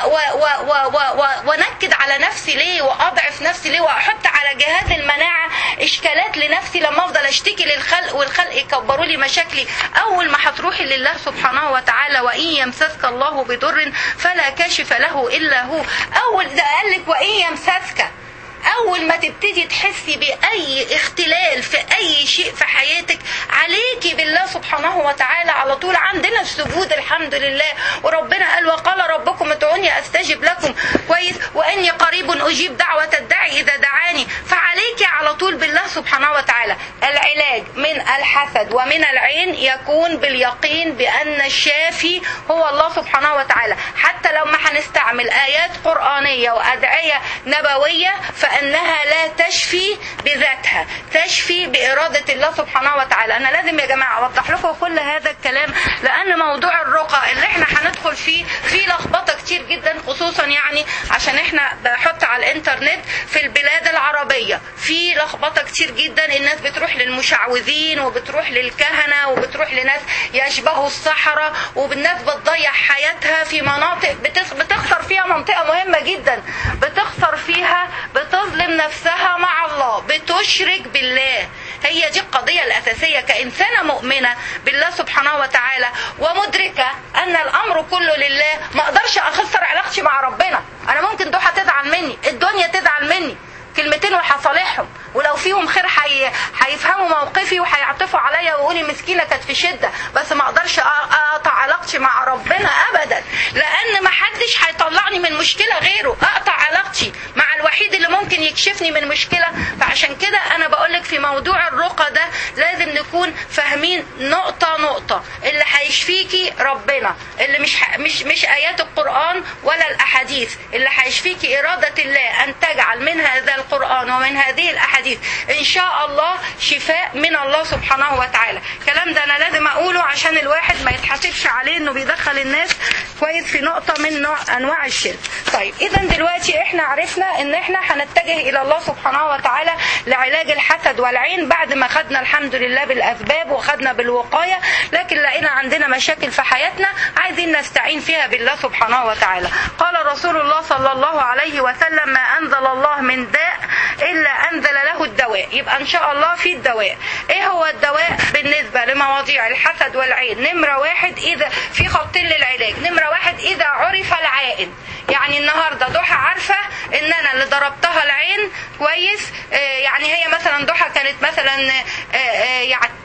ونكد على نفسي ليه؟ وأضعف نفسي ليه؟ وأحط على جهاز المناعة إشكالات لنفسي لما أفضل أشتكي للخلق والخلق يكبروا لي مشاكلي. أول ما هتروحي لله سبحانه وتعالى وإن يمسسك الله بضر فلا كاشف له إلا هو. أول ده قال لك وإن يمسسك، أول ما تبتدي تحسي بأي اختلال في أي شيء في حياتك عليكي بالله سبحانه وتعالى على طول. عندنا السجود الحمد لله، وربنا قال وقال ربكم ادعوني أستجب لكم، كويس، وإني قريب أجيب دعوة الداعي إذا دعاني. فعليكي على طول بالله سبحانه وتعالى. العلاج من الحسد ومن العين يكون باليقين بأن الشافي هو الله سبحانه وتعالى. حتى لو ما هنستعمل آيات قرآنية وأدعية نبوية فإنها لا تشفي بذاتها، تشفي بإرادة الله سبحانه وتعالى. أنا لازم يا جماعة أوضح لكم كل هذا الكلام، لأن موضوع الرقى اللي احنا هندخل فيه لخبطة كتير جدا، خصوصا يعني عشان احنا بحط على الانترنت في البلاد العربية في لخبطة كتير جدا. الناس بتروح للمشعوذين وبتروح للكهنة وبتروح لناس يشبهوا السحرة، والناس بتضيع حياتها في مناطق بتخسر فيها منطقة مهمة جدا، بتخسر فيها، بتظلم نفسها مع الله، بتشرك بالله. هي دي القضية الأساسية كإنسانة مؤمنة بالله سبحانه وتعالى ومدركة أن الأمر كله لله. ما أقدرش أخسر علاقتي مع ربنا. أنا ممكن ضحى تزعل مني، الدنيا تزعل مني، كلمتين وهصالحهم، ولو فيهم خير هيفهموا موقفي وهيعطفوا عليا ويقولي مسكينة كانت في شدة، بس ما اقدرش اقطع علاقتي مع ربنا ابدا، لان ما حدش هيطلعني من مشكلة غيره. اقطع علاقتي مع الوحيد اللي ممكن يكشفني من مشكلة. فعشان كده انا بقولك في موضوع الرقى ده لازم نكون فاهمين نقطة نقطة. اللي هيشفيكي ربنا، اللي مش ايات القرآن ولا الاحاديث، اللي هيشفيكي ارادة الله ان تجعل من هذا القرآن ومن هذه الاحاديث ان شاء الله شفاء من الله سبحانه وتعالى. الكلام ده انا لازم اقوله عشان الواحد ما يتحاسبش عليه انه بيدخل الناس كويس في نقطة من انواع الشرك. طيب اذا دلوقتي احنا عرفنا ان احنا هنتجه الى الله سبحانه وتعالى لعلاج الحسد والعين بعد ما خدنا الحمد لله بالاسباب وخدنا بالوقاية، لكن لقينا عندنا مشاكل في حياتنا عايزين نستعين فيها بالله سبحانه وتعالى. قال رسول الله صلى الله عليه وسلم ما انزل الله من داء الا انزل له الدواء. يبقى ان شاء الله في الدواء. ايه هو الدواء بالنسبة لمواضيع الحسد والعين؟ نمرة 1 اذا في خطين للعلاج. نمرة 1 اذا عرف العائن، يعني النهاردة ضحى عارفة ان انا اللي ضربتها العين كويس، يعني هي مثلا ضحى كانت مثلا يعني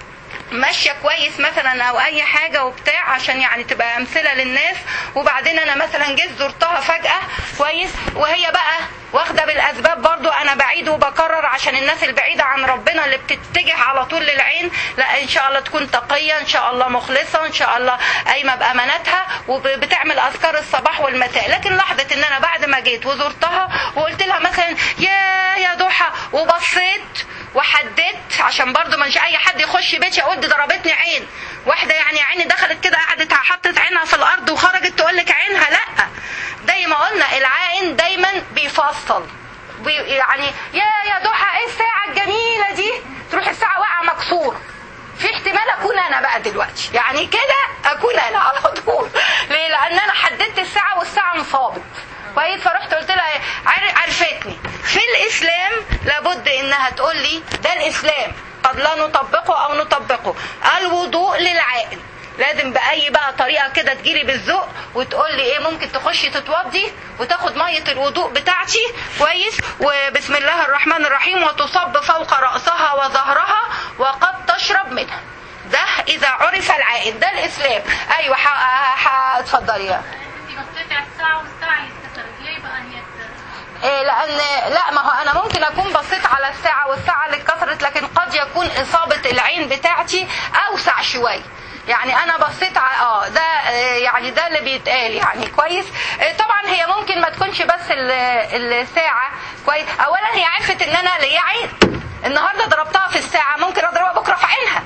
ماشيه كويس مثلا او اي حاجه وبتاع، عشان يعني تبقى امثله للناس. وبعدين انا مثلا جيت زرتها فجاه كويس، وهي بقى واخده بالاسباب برضو، انا بعيد وبكرر عشان الناس البعيده عن ربنا اللي بتتجه على طول للعين، لا ان شاء الله تكون تقيه، ان شاء الله مخلصه، ان شاء الله قايمه بامانتها وبتعمل اذكار الصباح والمساء. لكن لحظه ان انا بعد ما جيت وزرتها وقلت لها مثلا يا ضحى، وبصيت وحددت عشان برضو مش اي حد يخش بيتي اقول دي ضربتني عين، واحده يعني عيني دخلت كده قعدت حطت عينها في الارض وخرجت تقول لك عينها، لا. زي ما قلنا العائن دايما بيفصل، يعني يا ضحى ايه الساعه الجميله دي، تروح الساعه واقعه مكسوره. في احتمال اكون انا بقى دلوقتي يعني كده اكون انا على طول. ليه؟ لان انا حددت الساعه والساعه انصابت كويس. فرحت قلت لها عرفتني. في الاسلام لابد انها تقول لي ده الاسلام، قد لا نطبقه او نطبقه. الوضوء للعائن لازم باي بقى طريقه كده تجيلي بالذوق وتقول لي ايه، ممكن تخشي تتوضي وتاخد ميه الوضوء بتاعتي كويس، وبسم الله الرحمن الرحيم، وتصب فوق راسها وظهرها وقد تشرب منها. ده اذا عرف العائن، ده الاسلام. ايوه اتفضلي. انت بصيتي على الساعه والساعه اتكسرت ليه بقى هي؟ لان لا، ما هو انا ممكن اكون بصيت على الساعه والساعه اللي اتكسرت، لكن قد يكون اصابه العين بتاعتي اوسع شويه. يعني انا بصيت على ده يعني ده اللي بيتقال يعني كويس. طبعا هي ممكن ما تكونش بس الساعه كويس. اولا هي عرفت ان انا ليا عين، النهارده ضربتها في الساعه، ممكن اضربها بكره في عينها.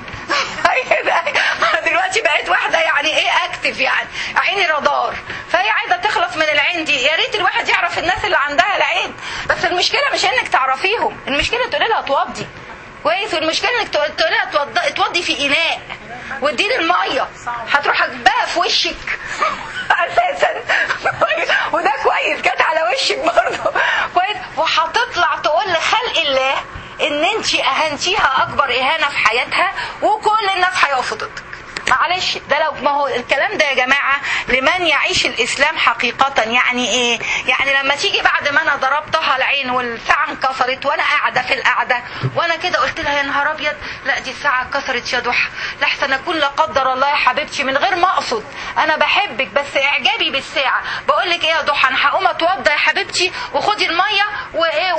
دلوقتي بقيت واحده يعني ايه اكتف، يعني عيني رادار، فهي عايزه تخلص من العين دي. يا ريت الواحد يعرف الناس اللي عندها العين، بس المشكله مش انك تعرفيهم، المشكله تقولي لها توضي كويس، والمشكله انك تقولي لها توضي في اناء واديني الميه، هتروح اجبها في وشك اساسا. وده كويس، جت على وشك برضه كويس، وهتطلع تقول لخلق الله ان انت اهنتيها اكبر اهانه في حياتها، وكل الناس هيقفوا ضدك. معلش ده لو ما هو الكلام ده يا جماعه لمن يعيش الاسلام حقيقه. يعني ايه؟ يعني لما تيجي بعد ما انا ضربتها العين والساعه انكسرت وانا قاعده في القعده وانا كده قلت لها يا نهار ابيض، لا دي الساعه اتكسرت يا ضحى، لحسن اكون لا قدر الله يا حبيبتي من غير ما اقصد، انا بحبك بس اعجابي بالساعه، بقول لك ايه يا ضحى، انا هقوم اتوضى يا حبيبتي وخدي الميه وايه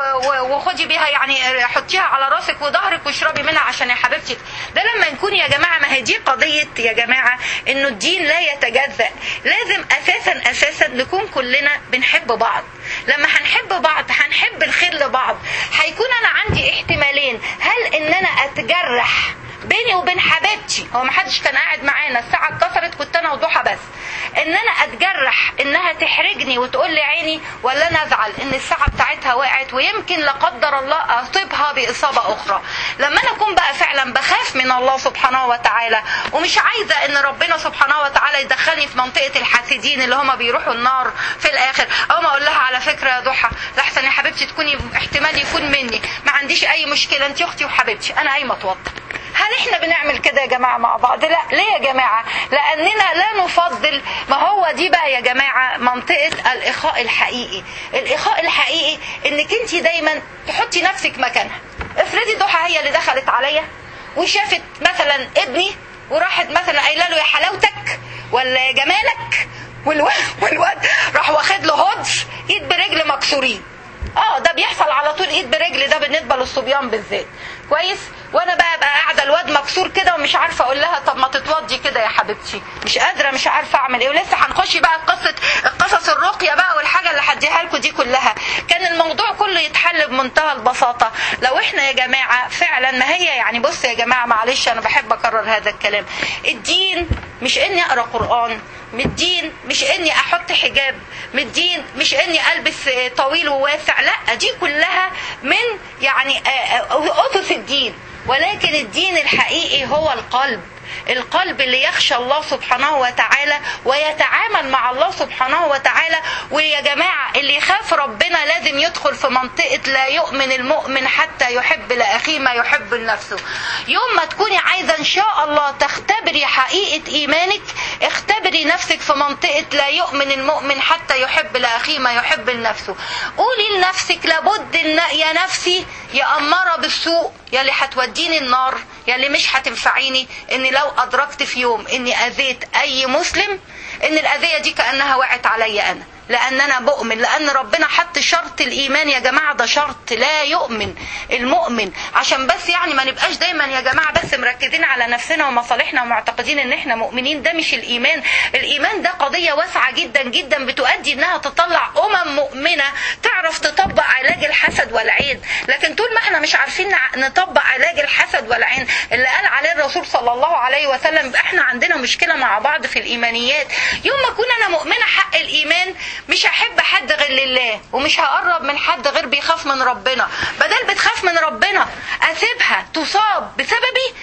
وخدي بيها يعني حطيها على راسك وظهرك واشربي منها عشان يا حبيبتي. ده لما نكون يا جماعه، ما هي دي قضيه يا جماعه انه الدين لا يتجزأ. لازم اساسا نكون كلنا بنحب بعض. لما هنحب بعض هنحب الخير لبعض. هيكون انا عندي احتمالين، هل ان انا اتجرح بيني وبين حبيبتي، هو ما حدش كان قاعد معانا، الساعه اتكسرت كنت انا وضحى بس، ان انا اتجرح انها تحرجني وتقول لي عيني، ولا انا ازعل ان الساعه بتاعتها وقعت ويمكن لا قدر الله اصيبها باصابه اخرى. لما انا اكون بقى فعلا بخاف من الله سبحانه وتعالى ومش عايزه ان ربنا سبحانه وتعالى يدخلني في منطقه الحاسدين اللي هم بيروحوا النار في الاخر، او ما اقول لها على فكره يا ضحى لحسن يا حبيبتي تكوني احتمال يكون مني، ما عنديش اي مشكله، انت اختي وحبيبتي، انا قايمه اتوضى. هل احنا بنعمل كده يا جماعة مع بعض؟ لا. ليه يا جماعة؟ لأننا لا نفضل. ما هو دي بقى يا جماعة منطقة الإخاء الحقيقي. الإخاء الحقيقي انك انت دايما تحطي نفسك مكانها. افرضي ضحى هي اللي دخلت عليا وشافت مثلا ابني وراحت مثلا قايله له يا حلاوتك ولا يا جمالك، والواد راح واخد له هدش ايد برجل مكسورين. ده بيحصل على طول، ايد برجل، ده بالنسبه للصبيان بالذات كويس. وانا بقى قاعده الواد مكسور كده ومش عارفه اقول لها طب ما تتوضي كده يا حبيبتي، مش قادره، مش عارفه اعمل ايه. ولسه هنخش بقى القصص الرقيه بقى والحاجه اللي هديها لكم دي كلها. كان الموضوع كله يتحل بمنتهى البساطه لو احنا يا جماعه فعلا، ما هي يعني بص يا جماعه معلش انا بحب اكرر هذا الكلام، الدين مش اني اقرا قران، من الدين مش اني احط حجاب، من الدين مش اني البس طويل وواسع، لا دي كلها من يعني اسس الدين. ولكن الدين الحقيقي هو القلب اللي يخشى الله سبحانه وتعالى ويتعامل مع الله سبحانه وتعالى. ويا جماعة اللي يخاف ربنا لازم يدخل في منطقة لا يؤمن المؤمن حتى يحب لأخيه ما يحب لنفسه. يوم ما تكوني عايزة ان شاء الله تختبري حقيقة ايمانك، اختبري نفسك في منطقة لا يؤمن المؤمن حتى يحب لأخيه ما يحب لنفسه. قولي لنفسك لابد يا نفسي يا أمارة بالسوء، يا اللي هتوديني النار، يلي مش هتنفعيني ان لو ادركت في يوم اني اذيت اي مسلم ان الاذية دي كأنها وقعت علي انا، لان انا بؤمن، لان ربنا حط شرط الايمان يا جماعة، ده شرط لا يؤمن المؤمن. عشان بس يعني ما نبقاش دايما يا جماعة بس مركزين على نفسنا ومصالحنا ومعتقدين ان احنا مؤمنين. ده مش الايمان. الايمان ده قضية واسعة جدا جدا بتؤدي انها تطلع مؤمنة تعرف تطبق علاج الحسد والعين. لكن طول ما احنا مش عارفين نطبق علاج الحسد والعين اللي قال عليه الرسول صلى الله عليه وسلم، احنا عندنا مشكلة مع بعض في الايمانيات. يوم ما اكون انا مؤمنة حق الايمان مش هحب حد غير لله، ومش هقرب من حد غير بيخاف من ربنا. بدل بتخاف من ربنا اسيبها تصاب بسببي؟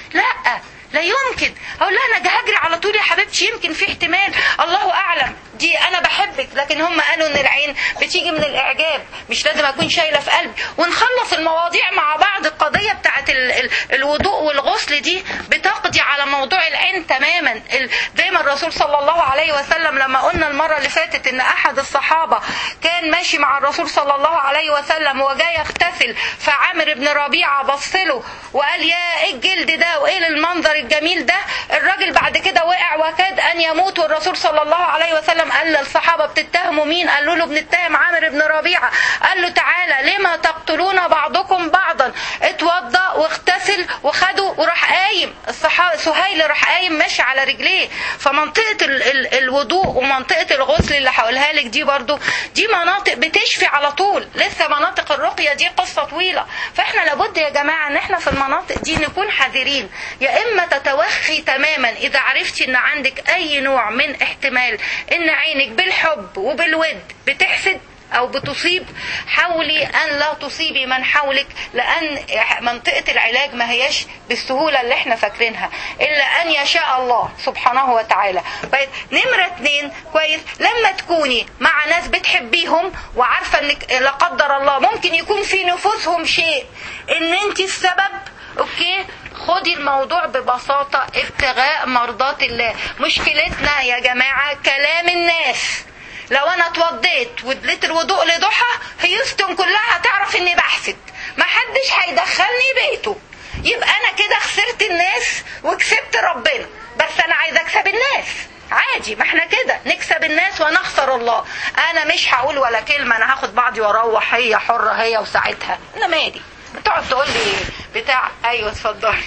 لا يمكن. اقول لها انا هجري على طول يا حبيبتي، يمكن في احتمال، الله اعلم، دي انا بحبك. لكن هم قالوا ان العين بتيجي من الاعجاب، مش لازم اكون شايله في قلبي. ونخلص المواضيع مع بعض. القضيه بتاعت الوضوء والغسل دي بتقضي على موضوع العين تماما. زي ما الرسول صلى الله عليه وسلم لما قلنا المره اللي فاتت ان احد الصحابه كان ماشي مع الرسول صلى الله عليه وسلم وجاي يغتسل، فعامر بن ربيعه بصله وقال يا ايه الجلد ده وايه المنظر الجميل ده. الراجل بعد كده وقع وكاد ان يموت، والرسول صلى الله عليه وسلم قال للصحابه بتتهموا مين؟ قالوا له بنتهم عامر بن ربيعه. قال له تعالى لما تقتلون بعضكم بعضا، اتوضا واغتسل وخدوا وراح قايم. الصحابه سهيل راح قايم ماشي على رجليه. فمنطقه الوضوء ومنطقه الغسل اللي هقولها لك دي برضو دي مناطق بتشفي على طول. لسه مناطق الرقيه دي قصه طويله. فاحنا لابد يا جماعه ان احنا في المناطق دي نكون حذرين. يا اما تتوخي تماما اذا عرفتي ان عندك اي نوع من احتمال ان عينك بالحب وبالود بتحسد او بتصيب، حاولي ان لا تصيبي من حولك، لان منطقة العلاج ما هياش بالسهولة اللي احنا فاكرينها الا ان يشاء الله سبحانه وتعالى. نمرة 2 كويس، لما تكوني مع ناس بتحبيهم وعارفة انك لا قدر الله ممكن يكون في نفوسهم شيء ان انت السبب، اوكي، خدي الموضوع ببساطة ابتغاء مرضات الله. مشكلتنا يا جماعة كلام الناس. لو انا اتوضيت واديت الوضوء لضحى هيوستن كلها هتعرف اني بحسد، ما حدش هيدخلني بيته، يبقى انا كده خسرت الناس وكسبت ربنا. بس انا عايزه اكسب الناس عادي، ما احنا كده نكسب الناس ونخسر الله. انا مش هقول ولا كلمه، انا هاخد بعضي واروح، هي حره هي وساعتها، انا مالي. بتقعد تقول لي بتاع ايوه اتفضلي.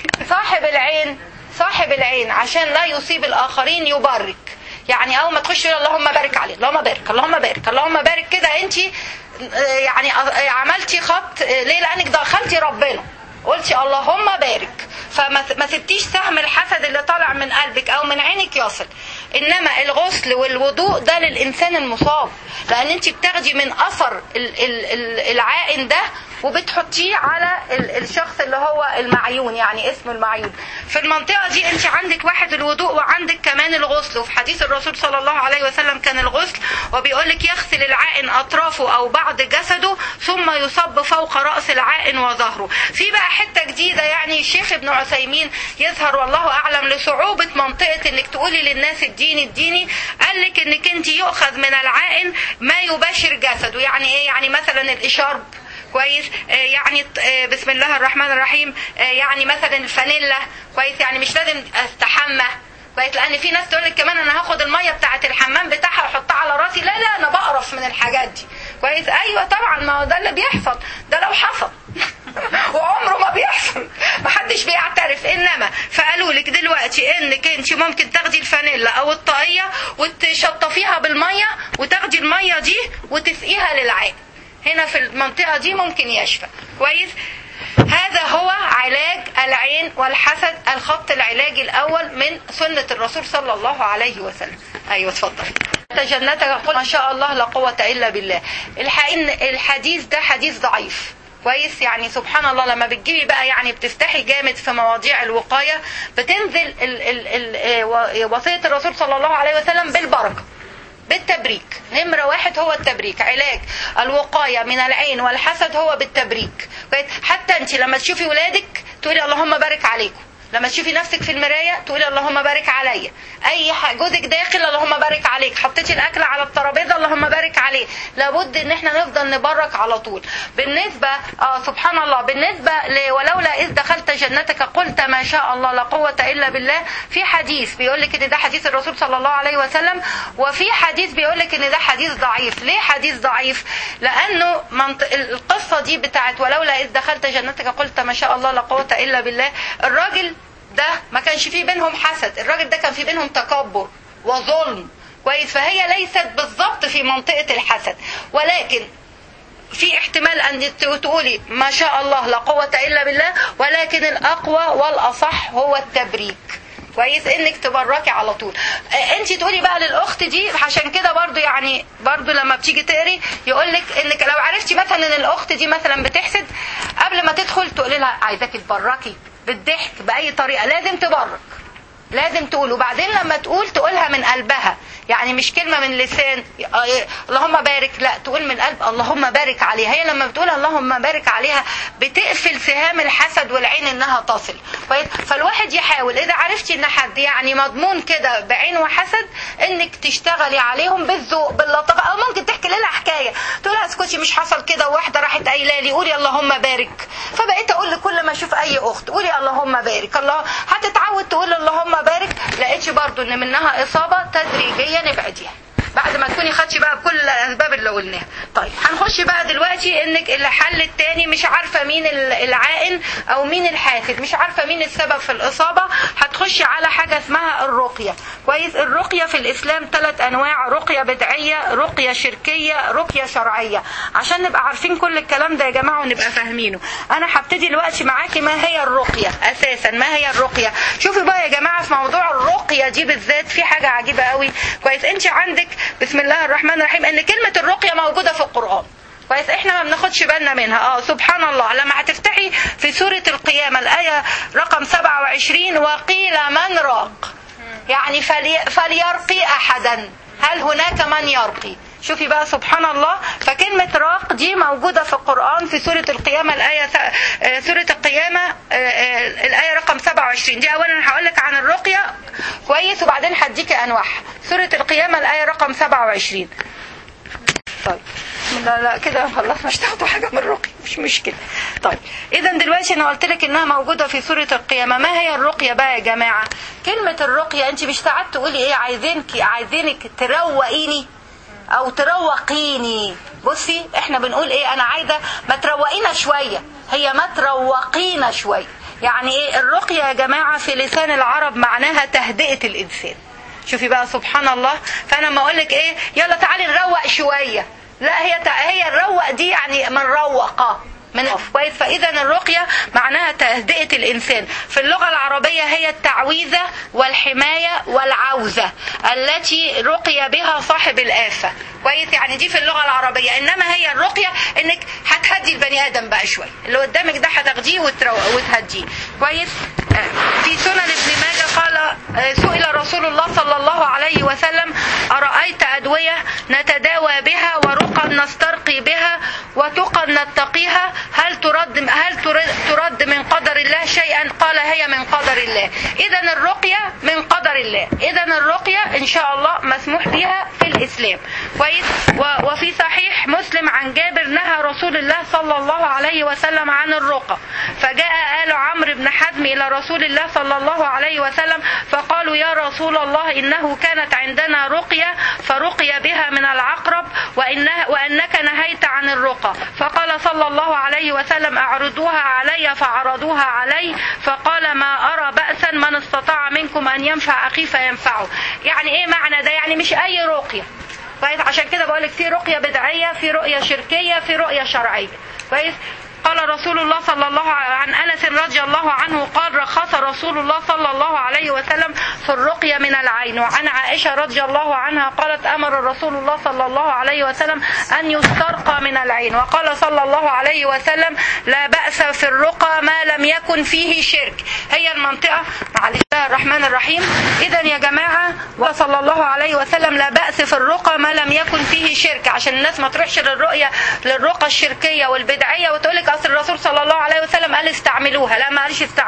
صاحب العين عشان لا يصيب الاخرين يبارك. يعني اول ما تخش اللهم بارك عليه، اللهم بارك اللهم بارك اللهم بارك، كده انت يعني عملتي خط ليه؟ لانك دخلتي ربنا، قلتي اللهم بارك، فما سبتيش سهم الحسد اللي طالع من قلبك او من عينك يصل. انما الغسل والوضوء ده للانسان المصاب، لان انت بتاخدي من اثر العائن ده وبتحطيه على الشخص اللي هو المعيون، يعني اسم المعيون. في المنطقة دي انت عندك واحد الوضوء وعندك كمان الغسل. وفي حديث الرسول صلى الله عليه وسلم كان الغسل وبيقولك يغسل العائن اطرافه او بعض جسده ثم يصب فوق رأس العائن وظهره. في بقى حتة جديدة يعني الشيخ ابن عثيمين يظهر والله اعلم لصعوبة منطقة انك تقولي للناس الديني قالك انك انت يؤخذ من العائن ما يباشر جسده. يعني ايه؟ يعني مثلا الاشارب كويس، يعني بسم الله الرحمن الرحيم، يعني مثلا الفانيلا كويس، يعني مش لازم استحمى كويس، لان في ناس تقول لك كمان انا هاخد الميه بتاعه الحمام بتاعها واحطها على راسي. لا انا بقرف من الحاجات دي كويس. ايوه طبعا، ما هو ده اللي بيحصل، ده لو حصل وعمره ما بيحصل، ما حدش بيعترف. انما فقالوا لك دلوقتي انك انت ممكن تاخدي الفانيلا او الطاقيه وتشطفيها بالميه وتاخدي الميه دي وتسقيها للعين. هنا في المنطقة دي ممكن يشفى كويس. هذا هو علاج العين والحسد، الخط العلاجي الأول من سنة الرسول صلى الله عليه وسلم. أيوة اتفضل. تجنتك قل ما شاء الله لا قوة إلا بالله. الحديث ده حديث ضعيف كويس، يعني سبحان الله لما بتجيبي بقى يعني بتفتحي جامد في مواضيع الوقاية بتنزل وصية الرسول صلى الله عليه وسلم بالبركة بالتبريك. نمرة 1 هو التبريك. علاج الوقاية من العين والحسد هو بالتبريك. حتى انت لما تشوفي ولادك تقولي اللهم بارك عليكم، لما تشوفي نفسك في المرايه تقولي اللهم بارك عليا. اي جوزك داخل اللهم بارك عليك، حطيتي الاكل على الترابيزه اللهم بارك عليه. لابد ان احنا نفضل نبرك على طول. بالنسبه سبحان الله، بالنسبه ولولا اذ دخلت جنتك قلت ما شاء الله لا قوه الا بالله، في حديث بيقول لك ان ده حديث الرسول صلى الله عليه وسلم، وفي حديث بيقول لك ان ده حديث ضعيف. ليه حديث ضعيف؟ لانه القصه دي بتاعت ولولا اذ دخلت جنتك قلت ما شاء الله لا قوه الا بالله، الراجل ده ما كانش فيه بينهم حسد، الراجل ده كان فيه بينهم تكبر وظلم. كويس؟ فهي ليست بالضبط في منطقة الحسد، ولكن في احتمال ان تقولي ما شاء الله لا قوة الا بالله، ولكن الاقوى والاصح هو التبريك. كويس؟ انك تبركي على طول. انت تقولي بقى للاخت دي، عشان كده برضو يعني برضو لما بتيجي تقري يقولك انك لو عرفتي مثلا ان الاخت دي مثلا بتحسد، قبل ما تدخل تقولي لها عايزاكي تبركي بالضحك باي طريقه، لازم تبرك، لازم تقول. وبعدين لما تقولها من قلبها، يعني مش كلمه من لسان اللهم بارك، لا تقول من قلب اللهم بارك عليها. هي لما بتقول اللهم بارك عليها بتقفل سهام الحسد والعين انها تصل. فالواحد يحاول اذا عرفتي ان حد يعني مضمون كده بعين وحسد، انك تشتغلي عليهم بالذوق باللطافه، او ممكن تحكي لها حكايه تقول لها اسكتي مش حصل كده، وواحده راحت قايله لي قولي اللهم بارك، فبقيت اقول لكل ما اشوف اي اخت قولي اللهم بارك. الله هتتعود تقول اللهم بارك. لقيتش برضو ان منها اصابه تدريجيا نبعديها بعد ما تكوني خدتي بقى بكل الاسباب اللي قلناها. طيب هنخش بقى دلوقتي انك الحل التاني، مش عارفه مين العائن او مين الحاسد، مش عارفه مين السبب في الاصابه، هتخشي على حاجه اسمها الرقيه. كويس؟ الرقيه في الاسلام 3 انواع: رقيه بدعيه، رقيه شركيه، رقيه شرعيه. عشان نبقى عارفين كل الكلام ده يا جماعه ونبقى فاهمينه، انا هبتدي دلوقتي معاكي ما هي الرقيه اساسا. ما هي الرقيه؟ شوفي بقى يا جماعه في موضوع الرقيه دي بالذات في حاجه عجيبه قوي. كويس؟ انت عندك بسم الله الرحمن الرحيم ان كلمة الرقية موجودة في القرآن. كويس؟ احنا ما بناخدش بالنا منها. سبحان الله، لما هتفتحي في سورة القيامة الآية رقم 27 وقيل من راق، يعني فليرقي أحدا، هل هناك من يرقي؟ شوفي بقى سبحان الله. فكلمة راق دي موجودة في القرآن في سورة القيامة سورة القيامة الآية رقم 27 دي. أولا هقولك عن الرقية كويس، وبعدين هديك أنواعها. سورة القيامة الآية رقم 27. طيب لا كده خلاص مش تاخدوا حاجة من الرقية، مش مشكلة. طيب إذا دلوقتي أنا قلت لك إنها موجودة في سورة القيامة. ما هي الرقية بقى يا جماعة؟ كلمة الرقية أنت مش ساعات تقولي إيه، عايزينك تروقيني او تروقيني. بصي احنا بنقول ايه، انا عايزه ما تروقينا شويه، هي ما تروقينا شويه. يعني ايه الرقيه يا جماعه في لسان العرب؟ معناها تهدئه الانسان. شوفي بقى سبحان الله. فانا ما اقول لك ايه يلا تعالي نروق شويه، لا هي الروق دي يعني من روقه من كويس. فاذا الرقيه معناها تهدئه الانسان. في اللغه العربيه هي التعويذه والحمايه والعوذه التي رقي بها صاحب الافه. كويس؟ يعني دي في اللغه العربيه. انما هي الرقيه انك هتهدي البني ادم بقى شويه، اللي قدامك ده هتاخديه وتهديه. كويس؟ في سنن ابن ماجه قال سئل رسول الله صلى الله عليه وسلم ارايت ادويه نتداوى بها ورقى نسترقي بها وتقى نتقيها هل ترد من قدر الله شيئا؟ قال هي من قدر الله. اذا الرقيه من قدر الله، اذا الرقيه ان شاء الله مسموح بها في الاسلام. كويس؟ وفي صحيح مسلم عن جابر نهى رسول الله صلى الله عليه وسلم عن الرقى، فجاء آل عمرو بن حزم الى رسول الله صلى الله عليه وسلم فقالوا يا رسول الله انه كانت عندنا رقيه فرقي بها من العقرب وانك نهيت عن الرقى، فقال صلى الله عليه وسلم اعرضوها علي، فعرضوها علي، فقال ما ارى بأسا من استطاع منكم ان ينفع اخيه فينفعه. يعني ايه معنى ده؟ يعني مش اي رقيه. كويس؟ عشان كده بقولك في رقيه بدعيه، في رقيه شركيه، في رقيه شرعيه. كويس؟ قال رسول الله صلى الله عن انس رضي الله عنه قال رخص رسول الله صلى الله عليه وسلم في الرقيه من العين. وعن عائشه رضي الله عنها قالت امر رسول الله صلى الله عليه وسلم ان يسترقى من العين، وقال صلى الله عليه وسلم لا بأس في الرقى ما لم يكن فيه شرك. هي المنطقه مع الله الرحمن الرحيم. اذا يا جماعه وصلى الله عليه وسلم لا بأس في الرقى ما لم يكن فيه شرك، عشان الناس ما تروحش للرقى الشركيه والبدعيه وتقول لك اصل الرسول صلى الله عليه وسلم قال استعملوها. لا، ما قالش استعملوا غير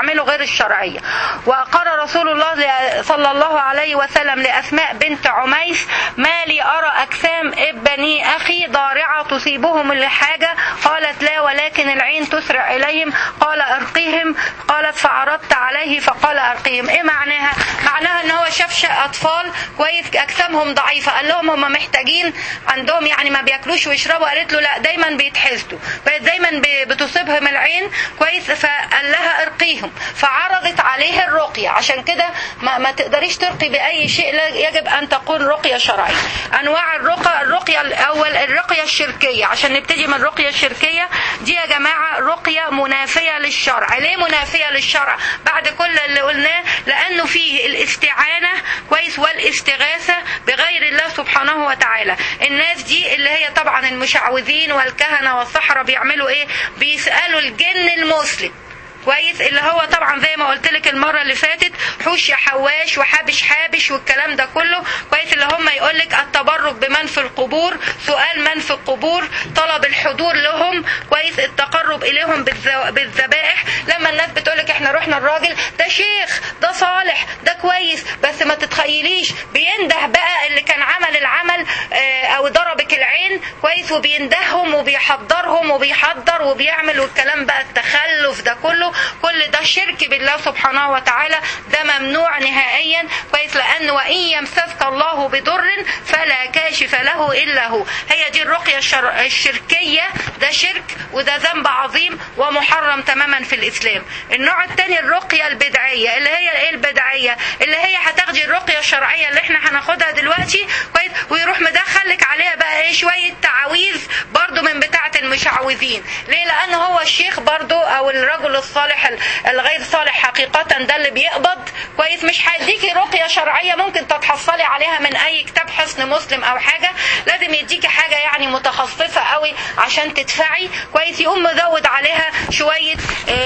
الشرعية. وقال رسول الله صلى الله عليه وسلم لأسماء بنت عميس: ما لي أرى أجسام بني أخي ضارعة تصيبهم لحاجة؟ قالت: لا، ولكن العين تسرع إليهم. قال: أرقيهم. قالت: فعرضت عليه فقال: أرقيهم. إيه معناها؟ معناها إن هو شاف أطفال كويس أجسامهم ضعيفة، قال لهم هم محتاجين، عندهم يعني ما بياكلوش ويشربوا. قالت له: لا، دايما بيتحسدوا، دايما بتصيبهم العين كويس. فقال لها: ارقيهم. فعرضت عليه الرقية. عشان كده ما تقدريش ترقي بأي شيء، يجب أن تكون رقية شرعية. أنواع الرقية الأول الرقية الشركية. عشان نبتدي من الرقية الشركية دي يا جماعة رقية منافية للشرع. ليه منافية للشرع بعد كل اللي قلناه؟ لأنه فيه الاستعانة كويس والاستغاثة بغير الله سبحانه وتعالى. الناس دي اللي هي طبعا المشعوذين والكهنة والسحرة بيعملوا ايه؟ بيسألوا الجن المسلم كويس، اللي هو طبعا زي ما قلت لك المره اللي فاتت حوش يا حواش وحابش حابش والكلام ده كله كويس، اللي هم يقول لك التبرك بمن في القبور، سؤال من في القبور، طلب الحضور لهم كويس، التقرب اليهم بالذبائح. لما الناس بتقول لك احنا رحنا الراجل ده شيخ، ده صالح، ده كويس، بس ما تتخيليش بينده بقى اللي كان عمل العمل او ضربك العين كويس، وبيندههم وبيحضرهم وبيحضر وبيعمل، والكلام بقى التخلف ده كله، كل ده شرك بالله سبحانه وتعالى. ده ممنوع نهائيا كويس، لأن وإن يمسسك الله بضر فلا كاشف له إلا هو. هي دي الرقية الشركية، ده شرك وده ذنب عظيم ومحرم تماما في الإسلام. النوع الثاني الرقية البدعية، اللي هي ايه البدعية؟ اللي هي هتاخدي الرقية الشرعية اللي احنا هناخدها دلوقتي كويس، ويروح مدخلك عليها بقى ايه شوية تعويذ برضو من بتاعة المشعوذين. ليه؟ لأن هو الشيخ برضو او الرجل الصالح الغير صالح حقيقة ده اللي بيقبض كويس، مش هيديكي رقية شرعية ممكن تتحصلي عليها من اي كتاب حصن مسلم او حاجة، لازم يديكي حاجة يعني متخصصة قوي عشان تدفعي كويس، يقوم مزود عليها شوية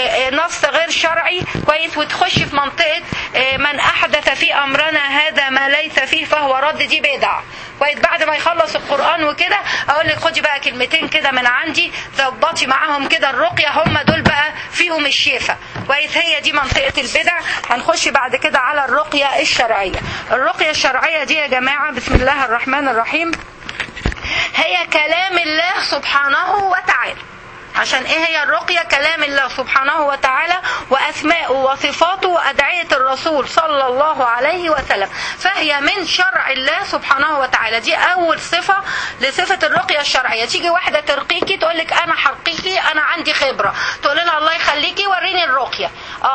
نص غير شرعي كويس، وتخشي في منطقة من احدث في امرنا هذا ما ليس فيه فهو رد. دي بدع كويس. بعد ما يخلص القرآن وكده اقول لك خدي بقى كلمتين كده من عندي، ظبطي معاهم كده الرقية، هم دول بقى فيهم الشفاء كويس. هي دي منطقة البدع. هنخش بعد كده على الرقية الشرعية. الرقية الشرعية دي يا جماعة بسم الله الرحمن الرحيم هي كلام الله سبحانه وتعالى. عشان ايه هي الرقية؟ كلام الله سبحانه وتعالى واسماءه وصفاته وادعية الرسول صلى الله عليه وسلم، فهي من شرع الله سبحانه وتعالى. دي اول صفة لصفة الرقية الشرعية. تيجي واحدة ترقيكي تقول لك انا حرقيكي، انا عندي خبرة، تقول لنا الله يخليكي وريني الرقية.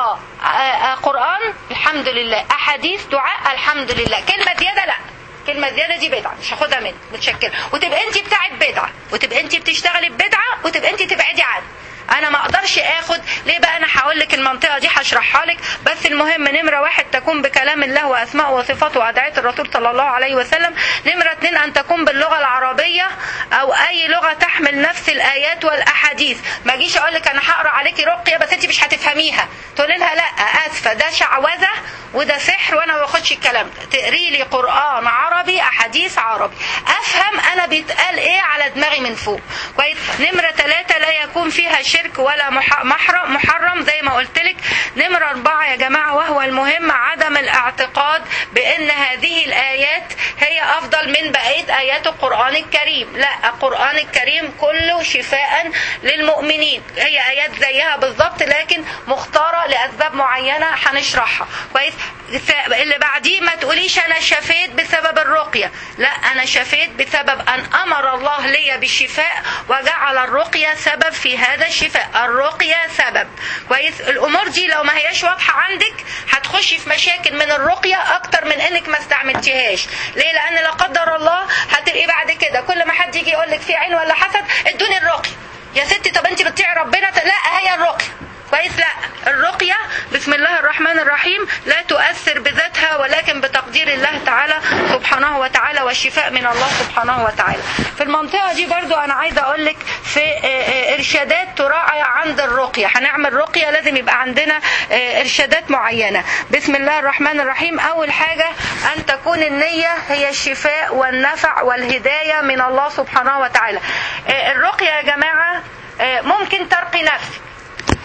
قرآن الحمد لله، احاديث دعاء الحمد لله، كلمة زيادة لا، كلمة زيادة دي بدعة مش هاخدها منك، متشكرة. وتبقى انت بتاعت بدعة، وتبقى انت بتشتغلي ببدعة، وتبقى انت تبعدي عنها. انا ما اقدرش اخد ليه بقى. انا هقول لك المنطقه دي هشرحها لك، بس المهم نمره 1 تكون بكلام الله واسماءه وصفاته وادعيه الرسول صلى الله عليه وسلم. نمره 2 ان تكون باللغه العربيه او اي لغه تحمل نفس الايات والاحاديث. ما اجيش اقول لك انا هقرا عليكي رقيه بس انت مش هتفهميها، تقولي لها لا اسفه ده شعوذه وده سحر وانا ما باخدش الكلام ده. تقري لي قران عربي احاديث عربي افهم انا بيتقال ايه على دماغي من فوق كويس. نمره 3 لا يكون فيها شرك ولا محرم زي ما قلت لك. نمرة 4 يا جماعة وهو المهم عدم الاعتقاد بأن هذه الآيات هي أفضل من بقية آيات القرآن الكريم. لا، القرآن الكريم كله شفاء للمؤمنين، هي آيات زيها بالضبط لكن مختارة لأسباب معينة هنشرحها كويس. اللي بعديه ما تقوليش أنا شفيت بسبب الرقية، لا، أنا شفيت بسبب أن أمر الله لي بالشفاء وجعل الرقية سبب في هذا الشفاء. الرقية سبب كويس. الأمور دي لو ما هياش واضحة عندك هتخشي في مشاكل من الرقية أكتر من إنك ما استعملتيهاش. ليه؟ لأن لا قدر الله هتبقي بعد كده كل ما حد يجي يقول لك في عين ولا حسد ادوني الرقية يا ستي. طب أنت بتطيعي ربنا؟ لا، هي الرقية كويس. لا، الرقية بسم الله الرحمن الرحيم لا تؤثر بذاتها ولكن بتقدير الله تعالى سبحانه وتعالى والشفاء من الله سبحانه وتعالى. في المنطقة دي برضو أنا عايزة أقول لك في إرشادات تراعي عند الرقية. هنعمل رقية لازم يبقى عندنا إرشادات معينة. بسم الله الرحمن الرحيم أول حاجة أن تكون النية هي الشفاء والنفع والهداية من الله سبحانه وتعالى. الرقية يا جماعة ممكن ترقي نفسك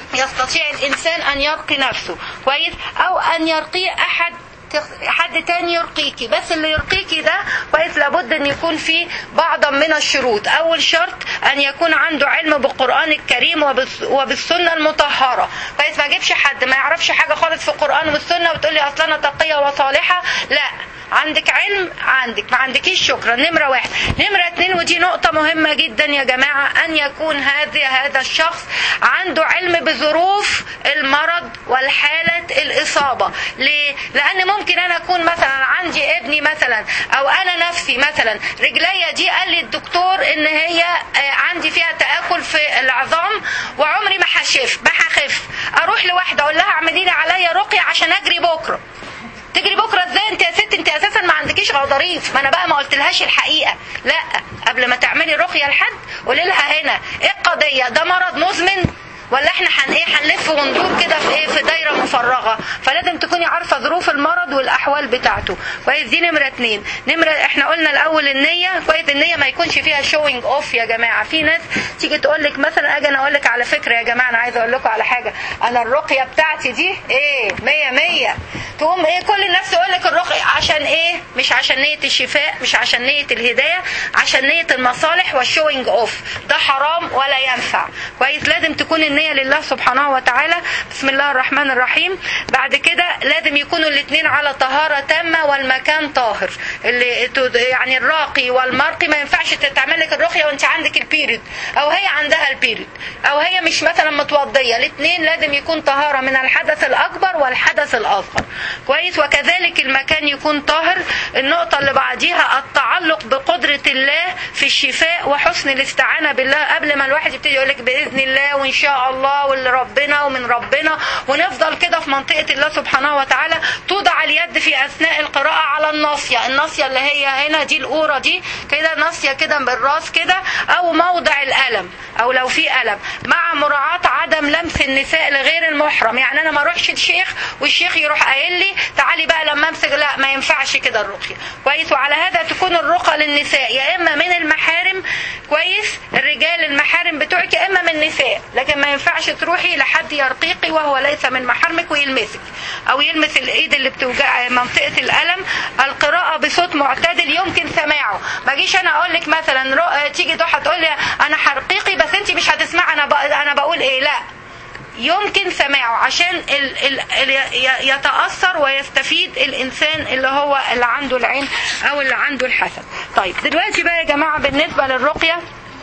يستطيع الإنسان أن يرقي نفسه كويس، أو أن يرقي حد تاني يرقيكي، بس اللي يرقيكي ده كويس لابد ان يكون فيه بعضا من الشروط. اول شرط ان يكون عنده علم بالقرآن الكريم وبالسنة المطهرة كويس. ما اجيبش حد ما يعرفش حاجة خالص في القرآن والسنة وتقولي اصلا انا تقية وصالحة، لا، عندك علم عندك، ما عندكيش شكرا. نمرة 1. نمرة 2، ودي نقطة مهمة جدا يا جماعة، أن يكون هذا الشخص عنده علم بظروف المرض والحالة الإصابة. ليه؟ لأن ممكن أنا أكون مثلا عندي ابني مثلا أو أنا نفسي مثلا رجليا دي قال لي الدكتور إن هي عندي فيها تآكل في العظام وعمري ما هخف، أروح لواحدة أقول لها اعملي لي عليا رقية عشان أجري بكرة. تجري بكره ازاي انت يا ست؟ انت اساسا ما عندكيش غضاريف. ما انا بقى ما قلتلهاش الحقيقه. لا، قبل ما تعملي رقيه لحد قولي لها هنا ايه القضيه، ده مرض مزمن ولا احنا هنلف وندور كده في دايره مفرغه؟ فلازم تكوني عارفه ظروف المرض والاحوال بتاعته كويس. دي نمره 2. احنا قلنا الاول النيه كويس. النيه ما يكونش فيها شوينج اوف يا جماعه. في ناس تيجي تقول لك مثلا، اجي انا اقول لك على فكره يا جماعه، انا عايزه اقول لكم على حاجه، انا الرقيه بتاعتي دي 100 تقوم كل الناس تقول لك الرقيه عشان مش عشان نيه الشفاء، مش عشان نيه الهدايه، عشان نيه المصالح والشوينج اوف. ده حرام ولا ينفع كويس. لازم تكون النية لله سبحانه وتعالى. بسم الله الرحمن الرحيم. بعد كده لازم يكونوا الاثنين على طهارة تامة والمكان طاهر. يعني الراقي والمرقي ما ينفعش تتعمل لك الرقية وانت عندك البيريد او هي عندها البيريد او هي مش مثلا متوضية. الاثنين لازم يكون طهارة من الحدث الاكبر والحدث الاصغر كويس. وكذلك المكان يكون طاهر. النقطة اللي بعديها التعلق بقدرة الله في الشفاء وحسن الاستعانة بالله قبل ما الواحد يبتدي يقول لك بإذن الله وإن شاء الله واللي ربنا ومن ربنا، ونفضل كده في منطقة الله سبحانه وتعالى. توضع اليد في أثناء القراءة على الناصية اللي هي هنا دي القورة دي كده، ناصية كده بالراس كده، أو موضع الألم أو لو في ألم، مع مراعاة عدم لمس النساء لغير المحرم. يعني أنا ما أروحش الشيخ والشيخ يروح قايل لي تعالي بقى لما أمسك، لا، ما ينفعش كده الرقية كويس. وعلى هذا تكون الرقى للنساء يا إما من المحارم كويس، الرجال المحارم بتوعك، يا إما من النساء. لكن ما ينفعش تروحي لحد يرقيقي وهو ليس من محرمك ويلمسك او يلمس الايد اللي بتوجع منطقه الالم. القراءه بصوت معتدل يمكن سماعه. ما جيش انا اقول لك مثلا تيجي ضحى تقول لي انا هرقيقي بس انت مش هتسمعي انا بقول ايه، لا، يمكن سماعه عشان يتأثر ويستفيد الإنسان اللي عنده العين أو اللي عنده الحسد. طيب دلوقتي بقى يا جماعة بالنسبة للرقية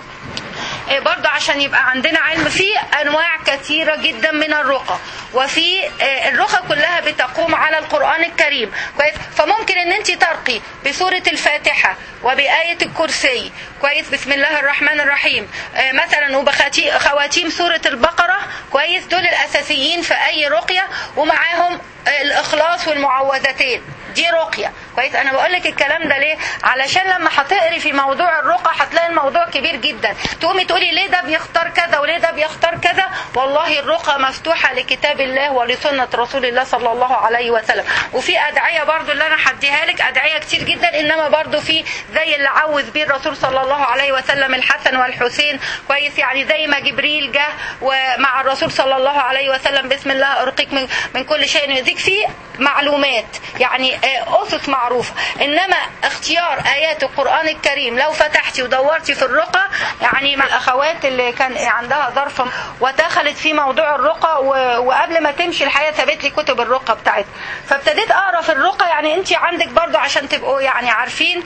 برضو عشان يبقى عندنا علم، في أنواع كثيرة جدا من الرقى، وفي الرقى كلها بتقوم على القرآن الكريم كويس. فممكن ان انت ترقي بسورة الفاتحة وبآية الكرسي كويس، بسم الله الرحمن الرحيم مثلا، وبخواتيم سورة البقرة كويس. دول الأساسيين في أي رقية، ومعاهم الإخلاص والمعوذتين. دي رقية كويس. انا بقول لك الكلام ده ليه؟ علشان لما هتقري في موضوع الرقى هتلاقي الموضوع كبير جدا، تقومي تقولي ليه ده بيختار كذا وليه ده بيختار كذا. والله الرقى مفتوحة لكتاب الله ولسنة رسول الله صلى الله عليه وسلم. وفي أدعية برضو اللي انا هديها لك، أدعية كتير جدا، انما برضو في زي اللي عوذ بيه الرسول صلى الله عليه وسلم الحسن والحسين كويس. يعني زي ما جبريل جه ومع الرسول صلى الله عليه وسلم بسم الله ارقيك من كل شيء يؤذيك، فيه معلومات يعني أسس معروفة. إنما اختيار آيات القرآن الكريم لو فتحتي ودورتي في الرقى، يعني مع الأخوات اللي كان عندها ظرف ودخلت في موضوع الرقى وقبل ما تمشي الحقيقة ثبت لي كتب الرقى بتاعتها، فابتديت أقرأ في الرقى. يعني أنت عندك برضو عشان تبقوا يعني عارفين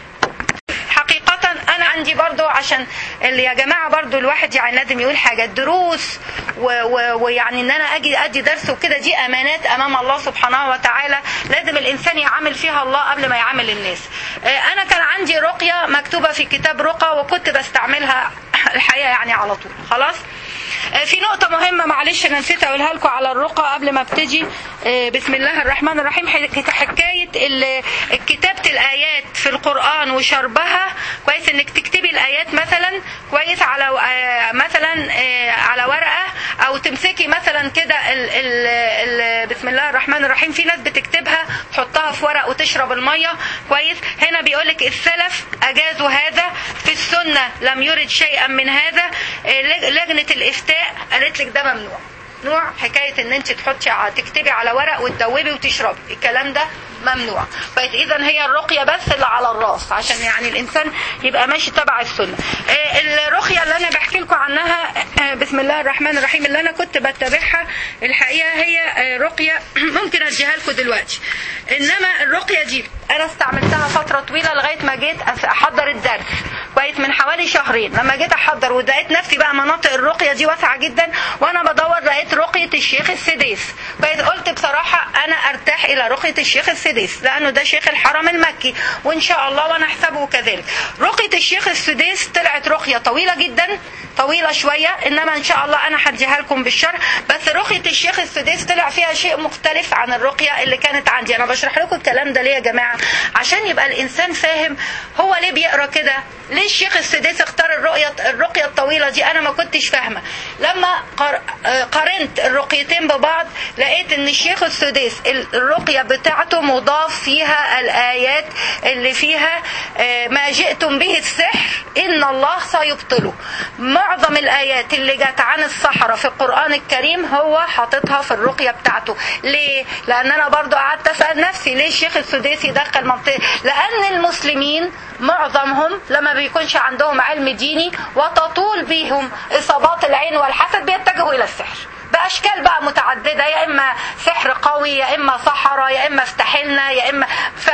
حقيقة. أنا عندي برضو عشان اللي يا جماعة برضو الواحد يعني لازم يقول حاجة، الدروس ويعني ان انا اجي ادي درس وكده، دي امانات امام الله سبحانه وتعالى، لازم الانسان يعامل فيها الله قبل ما يعامل الناس. انا كان عندي رقية مكتوبة في كتاب رقى وكنت بستعملها الحقيقة يعني على طول. خلاص. في نقطة مهمة معلش انا نسيت اقولها لكم على الرقى قبل ما ابتدي. بسم الله الرحمن الرحيم. حكاية كتابة الآيات في القرآن وشربها كويس، انك تكتبي الآيات مثلا كويس على مثلا على ورقة، او تمسكي مثلا كده بسم الله الرحمن الرحيم. في ناس بتكتبها تحطها في ورق وتشرب المية كويس. هنا بيقولك السلف اجازوا هذا، في السنة لم يرد شيئا من هذا. لجنة الإفتاء قالت لك ده ممنوع. مسموع حكايه ان انت تكتبي على ورق وتدوبي وتشربي، الكلام ده ممنوع. فاذا هي الرقيه بس اللي على الراس عشان يعني الانسان يبقى ماشي تبع السنه. الرقيه اللي انا بحكي لكم عنها بسم الله الرحمن الرحيم اللي انا كنت بتابعها الحقيقه هي رقيه ممكن اديها لكم دلوقتي، انما الرقيه دي انا استعملتها فتره طويله لغايه ما جيت احضر الدرس كويس من حوالي شهرين. لما جيت احضر ولقيت نفسي بقى مناطق الرقيه دي واسعه جدا، وانا بدور لقيت رقيه الشيخ السديس كويس. قلت بصراحه انا ارتاح الى رقيه الشيخ السديس لانه ده شيخ الحرم المكي وان شاء الله وانا احسبه كذلك. رقيه الشيخ السديس طلعت رقيه طويله جدا، طويله شويه، انما ان شاء الله انا هديها لكم بالشرح. بس رقيه الشيخ السديس طلع فيها شيء مختلف عن الرقيه اللي كانت عندي. انا بشرح لكم الكلام ده ليه يا جماعه؟ عشان يبقى الانسان فاهم هو ليه بيقرا كده، ليه الشيخ السديس اختار الرقيه الطويله دي. انا ما كنتش فاهمه. لما قارنت الرقيتين ببعض لقيت ان الشيخ السديس الرقيه بتاعته مضاف فيها الايات اللي فيها ما جئتم به السحر ان الله سيبطله. معظم الايات اللي جت عن السحرة في القرآن الكريم هو حاططها في الرقية بتاعته. ليه؟ لان انا برضو قعدت اسأل نفسي ليه الشيخ السديسي دخل منطقة، لان المسلمين معظمهم لما بيكونش عندهم علم ديني وتطول بيهم اصابات العين والحسد بيتجهوا الى السحر باشكال بقى متعدده، يا اما سحر قوي، يا اما سحرة، يا اما افتحلنا، يا اما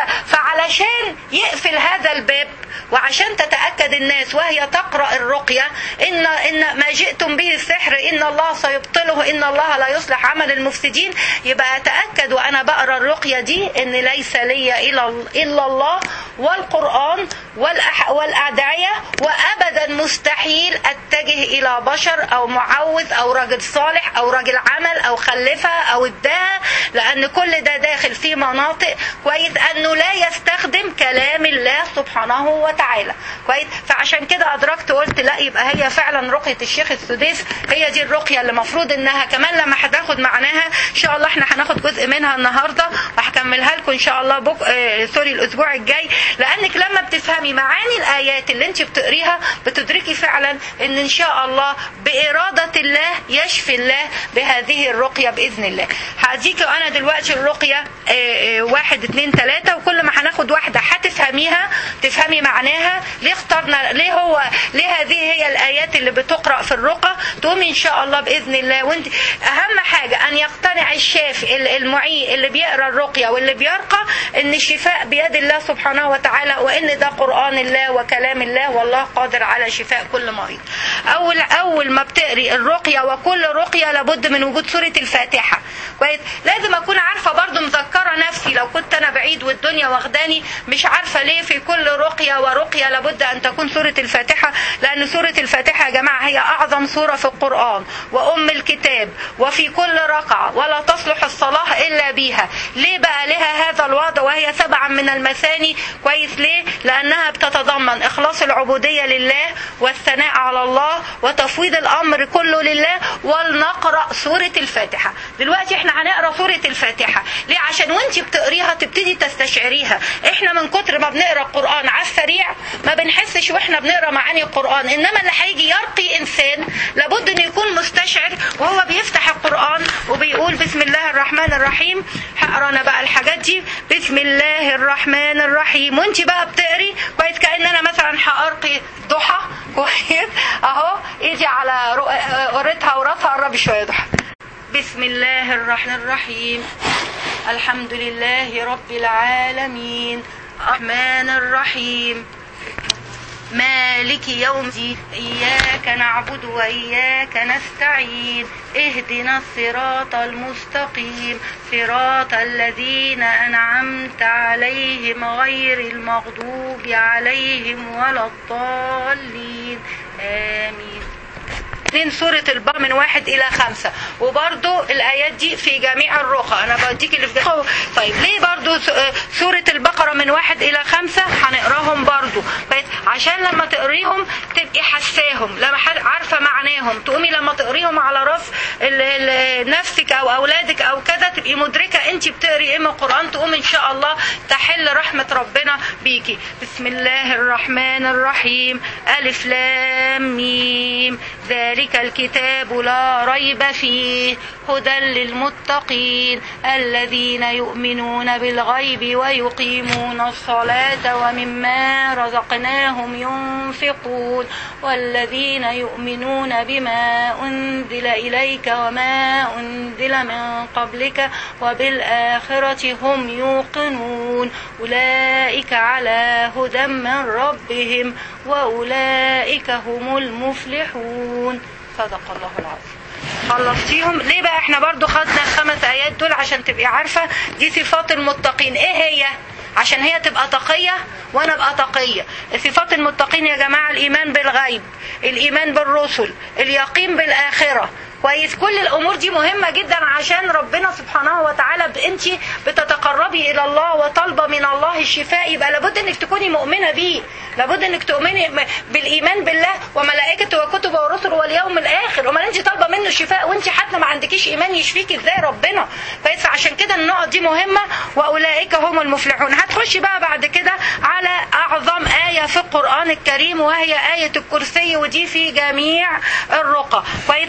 فعلشان يقفل هذا الباب وعشان تتأكد الناس وهي تقرأ الرقية إن ما جئتم به السحر إن الله سيبطله إن الله لا يصلح عمل المفسدين، يبقى أتأكد وأنا بقرأ الرقية دي إن ليس لي إلا الله والقرآن والأدعية، وأبدا مستحيل أتجه إلى بشر أو معوذ أو راجل صالح أو راجل عمل أو خلفها أو اداها، لأن كل ده داخل في مناطق كويس أنه لا يستخدم كلام الله سبحانه وتعالى كويس. فعشان كده أدركت وقلت لا، يبقى هي فعلا رقية الشيخ السديس هي دي الرقية اللي مفروض إنها كمان لما هتاخد معناها إن شاء الله احنا هناخد جزء منها النهاردة وهكملها لكم إن شاء الله الأسبوع الجاي، لأنك لما بتفهمي معاني الآيات اللي انت بتقريها بتدركي فعلا إن شاء الله بإرادة الله يشفي الله بهذه الرقية بإذن الله. هديك أنا دلوقتي الرقية 1 2 3 وكل ما هناخد واحدة هتفهميها تفهمي معناها ليه اخترنا ليه هذه هي الآيات اللي بتقرأ في الرقى تقومي إن شاء الله بإذن الله. وانت أهم حاجة أن يقتنع الشافي المعي اللي بيقرأ الرقية واللي بيرقى إن الشفاء بيد الله سبحانه وتعالى، وإن ده قرآن الله وكلام الله والله قادر على شفاء كل مريض. أول ما بتقري الرقية وكل رقية لابد من وجود سورة الفاتحة كويس. لازم أكون عارفة برضو مذكرة نفسي لو كنت أنا بعيد والدنيا واخداني مش عارفة ليه في كل رقية ورقية لابد أن تكون سورة الفاتحة، لأن سورة الفاتحة يا جماعة هي أعظم سورة في القرآن وأم الكتاب وفي كل ركعة ولا تصلح الصلاة إلا بيها. ليه بقى لها هذا الوضع وهي 7 من المثاني كويس؟ ليه؟ لأنها بتتضمن إخلاص العبودية لله والثناء على الله وتفويض الأمر كله لله. ولنقرأ سورة الفاتحة دلوقتي. احنا هنقرأ سورة الفاتحة ليه؟ عشان وانتي بتقريها تبتدي تستشعريها. احنا من كتر ما بنقرأ القرآن على السريع ما بنحسش واحنا بنقرأ معاني القرآن، انما اللي هيجي يرقي انسان لابد ان يكون مستشعر وهو بيفتح القرآن وبيقول بسم الله الرحمن الرحيم. هقرا انا بقى الحاجات دي بسم الله الرحمن الرحيم وانتي بقى بتقري كويس كأن انا مثلا هأرقي ضحى كويس اهو، ايدي على قريتها وراسها قربي شويه ضحى. بسم الله الرحمن الرحيم الحمد لله رب العالمين الرحمن الرحيم مالك يوم الدين إياك نعبد وإياك نستعين اهدنا الصراط المستقيم صراط الذين أنعمت عليهم غير المغضوب عليهم ولا الضالين آمين. سورة البقرة من 1 إلى 5 وبرضو الآيات دي في جميع الرقى أنا بديك اللي في دقيقة. طيب ليه برضو سورة البقرة من 1 إلى 5 هنقراهم برضو عشان لما تقريهم تبقي حساهم، لما عارفة معناهم تقومي لما تقريهم على راس نفسك أو أولادك أو كذا تبقي مدركة أنت بتقري إيه من القرآن، تقوم إن شاء الله تحل رحمة ربنا بيكي. بسم الله الرحمن الرحيم ألف لام ميم ذلك الكتاب لا ريب فيه هدى للمتقين الذين يؤمنون بالغيب ويقيمون الصلاة ومما رزقناهم ينفقون والذين يؤمنون بما أنزل إليك وما أنزل من قبلك وبالآخرة هم يوقنون أولئك على هدى من ربهم وأولئك هم المفلحون. صدق الله العظيم. خلصتيهم ليه بقى؟ احنا برضو خدنا ال5 آيات دول عشان تبقي عارفة دي صفات المتقين ايه هي، عشان هي تبقى تقية وانا ابقى تقية. صفات المتقين يا جماعة الإيمان بالغيب، الإيمان بالرسل، اليقين بالآخرة. كويس، كل الامور دي مهمه جدا عشان ربنا سبحانه وتعالى انت بتتقربي الى الله وطالبه من الله الشفاء، يبقى لابد انك تكوني مؤمنه بيه، لابد انك تؤمني بالايمان بالله وملائكته وكتبه ورسله واليوم الاخر. امال انت طالبه منه الشفاء وانت حتى ما عندكيش ايمان يشفيكي ازاي ربنا؟ كويس، عشان كده النقط دي مهمه. واولئك هم المفلحون. هتخشي بقى بعد كده على اعظم ايه في القران الكريم وهي ايه الكرسي، ودي في جميع الرقى. كويس،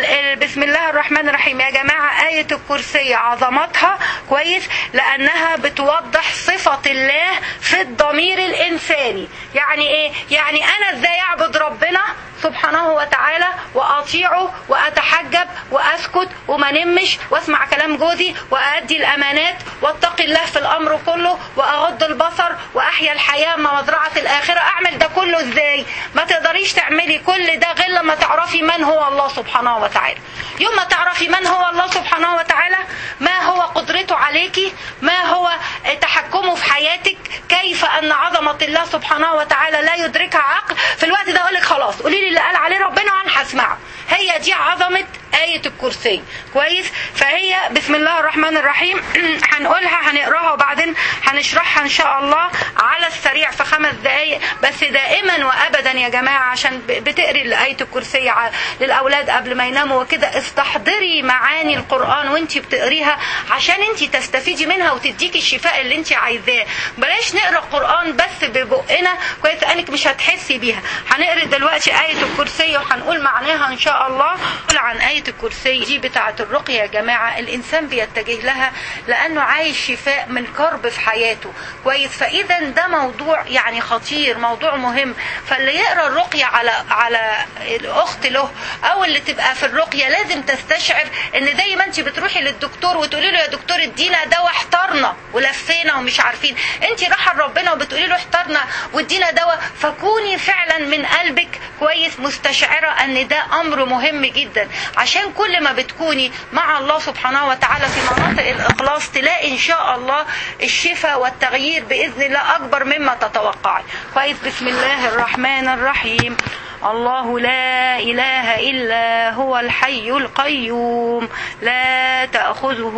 بسم الله الرحمن الرحيم. يا جماعة آية الكرسي عظمتها كويس لأنها بتوضح صفة الله في الضمير الإنساني. يعني إيه؟ يعني أنا إزاي أعبد ربنا سبحانه وتعالى وأطيعه وأتحجب وأسكت وما نمش وأسمع كلام جوزي وأدي الأمانات واتقي الله في الأمر كله وأغض البصر وأحيا الحياة مزرعة الآخرة. أعمل ده كله إزاي؟ ما تقدريش تعملي كل ده غير لما تعرفي من هو الله سبحانه وتعالى. يوم ما تعرفي من هو الله سبحانه وتعالى، ما هو قدرته عليكي، ما هو تحكمه في حياتك، كيف أن عظمة الله سبحانه وتعالى لا يدركها عقل، في الوقت ده أقولك خلاص قولي لي اللي قال عليه ربنا وأنا هسمعه. هي دي عظمة آية الكرسي. كويس، فهي بسم الله الرحمن الرحيم هنقولها هنقراها وبعدين هنشرحها إن شاء الله على السريع في 5 دقايق بس. دائما وأبدا يا جماعة عشان بتقري آية الكرسي للأولاد قبل ما يناموا وكده استحضري معاني القرآن وانتي بتقريها عشان انتي تستفيدي منها وتديكي الشفاء اللي انتي عايزاه. بلاش نقرا القرآن بس ببقنا كويس انك مش هتحسي بيها. هنقرا دلوقتي آية الكرسي وهنقول معناها إن شاء الله. عن آية الكرسي دي بتاعة الرقية يا جماعة الإنسان بيتجه لها لأنه عايش شفاء من كرب في حياته. كويس، فإذا ده موضوع يعني خطير، موضوع مهم. فاللي يقرأ الرقية على الأخت له أو اللي تبقى في الرقية لازم تستشعر إن زي ما أنت بتروحي للدكتور وتقولي له يا دكتور ادينا دواء احترنا ولفينا ومش عارفين، أنت رايحة لربنا وبتقولي له احترنا وادينا دواء، فكوني فعلا من قلبك كويس مستشعرة أن ده أمر مهم جدا. عشان كل ما بتكوني مع الله سبحانه وتعالى في مناطق الإخلاص تلاقي إن شاء الله الشفاء والتغيير بإذن الله أكبر مما تتوقعي. كويس، بسم الله الرحمن الرحيم. الله لا إله إلا هو الحي القيوم لا تأخذه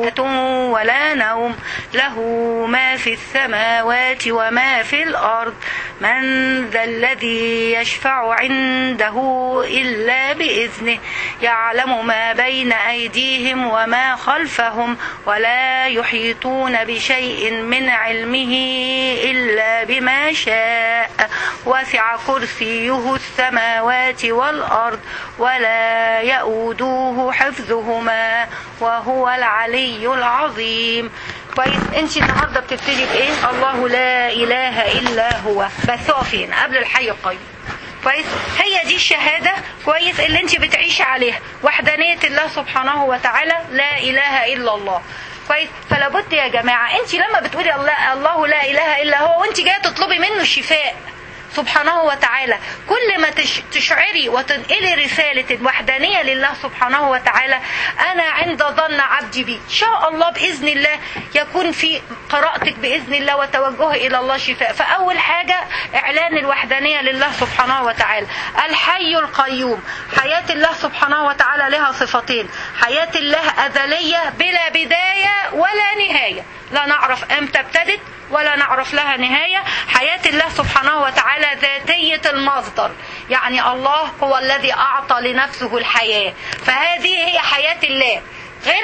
ولا نوم له ما في السماوات وما في الأرض من ذا الذي يشفع عنده إلا بإذنه يعلم ما بين أيديهم وما خلفهم ولا يحيطون بشيء من علمه إلا بما شاء وسع كرسيه السماوات والأرض ولا يؤوده حفظهما وهو العلي العظيم. كويس، انت النهارده بتبتدي بايه؟ الله لا اله الا هو، بس اقفين قبل الحي القيوم. كويس، هي دي الشهاده كويس اللي انت بتعيشي عليها، وحدانيه الله سبحانه وتعالى، لا اله الا الله. كويس، فلا بد يا جماعه انت لما بتقولي الله لا اله الا هو وانت جايه تطلبي منه الشفاء سبحانه وتعالى، كل ما تشعري وتنقلي رسالة الوحدانية لله سبحانه وتعالى، أنا عند ظن عبدي بي، إن شاء الله بإذن الله يكون في قراءتك بإذن الله وتوجه إلى الله شفاء. فأول حاجة إعلان الوحدانية لله سبحانه وتعالى. الحي القيوم، حياة الله سبحانه وتعالى لها صفتين، حياة الله أزلية بلا بداية ولا نهاية، لا نعرف أمتى ابتدت ولا نعرف لها نهاية. حياة الله سبحانه وتعالى ذاتية المصدر، يعني الله هو الذي أعطى لنفسه الحياة، فهذه هي حياة الله، غير حياة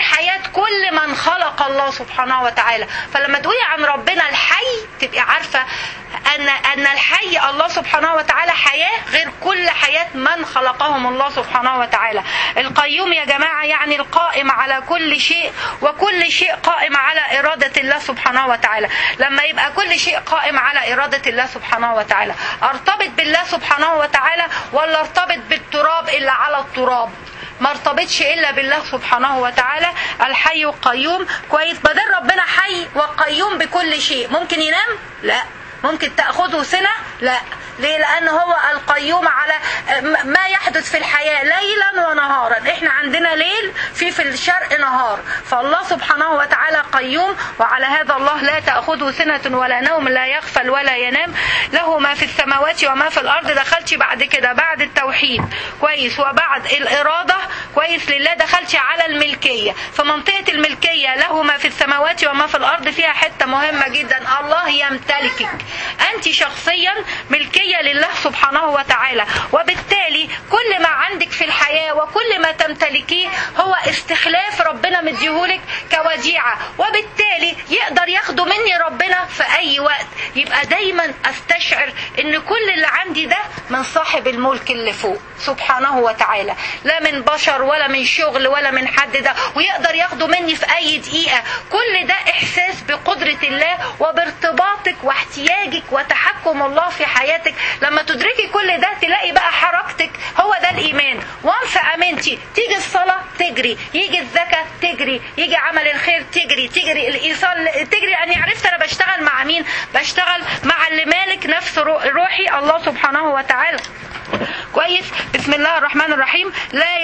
كل من خلق الله سبحانه وتعالى. فلما تقولي عن ربنا الحي تبقي عارفة أن الحي الله سبحانه وتعالى حياة غير كل حياة من خلقهم الله سبحانه وتعالى. القيوم يا جماعة يعني القائم على كل شيء، وكل شيء قائم على إرادة الله سبحانه وتعالى. لما يبقى كل شيء قائم على إرادة الله سبحانه وتعالى، ارتبط بالله سبحانه وتعالى ولا ارتبط بالتراب إلا على التراب؟ ما ارتبطش إلا بالله سبحانه وتعالى الحي القيوم. كويس، بدل ربنا حي وقيوم بكل شيء. ممكن ينام؟ لا. ممكن تأخذه سنة؟ لا. ليه؟ لأن هو القيوم على ما يحدث في الحياة ليلا ونهارا. احنا عندنا ليل، في الشرق نهار. فالله سبحانه وتعالى قيوم، وعلى هذا الله لا تأخذه سنة ولا نوم، لا يغفل ولا ينام، له ما في السماوات وما في الأرض. دخلتي بعد كده بعد التوحيد كويس وبعد الإرادة كويس لله دخلتي على الملكية. فمنطقة الملكية له ما في السماوات وما في الأرض فيها حتة مهمة جدا، الله يمتلكك أنت شخصيا، ملكية لله سبحانه وتعالى. وبالتالي كل ما عندك في الحياة وكل ما تمتلكيه هو استخلاف ربنا مديهولك كوديعة، وبالتالي يقدر ياخده مني ربنا في أي وقت. يبقى دايما أستشعر إن كل اللي عندي ده من صاحب الملك اللي فوق سبحانه وتعالى، لا من بشر ولا من شغل ولا من حد ده، ويقدر ياخده مني في أي دقيقة. كل ده إحساس بقدرة الله وبارتباطك واحتياجك وتحكم الله في حياتك. لما تدركي كل ده تلاقي بقى حركتك هو ده الإيمان. وانس أمنتي تيجي الصلاة تجري، يجي الزكاة تجري، يجي عمل الخير تجري الإيصال تجري. أني عرفت أنا بشتغل مع مين؟ بشتغل مع اللي مالك نفس روحي الله سبحانه وتعالى. كويس. بسم الله الرحمن الرحيم.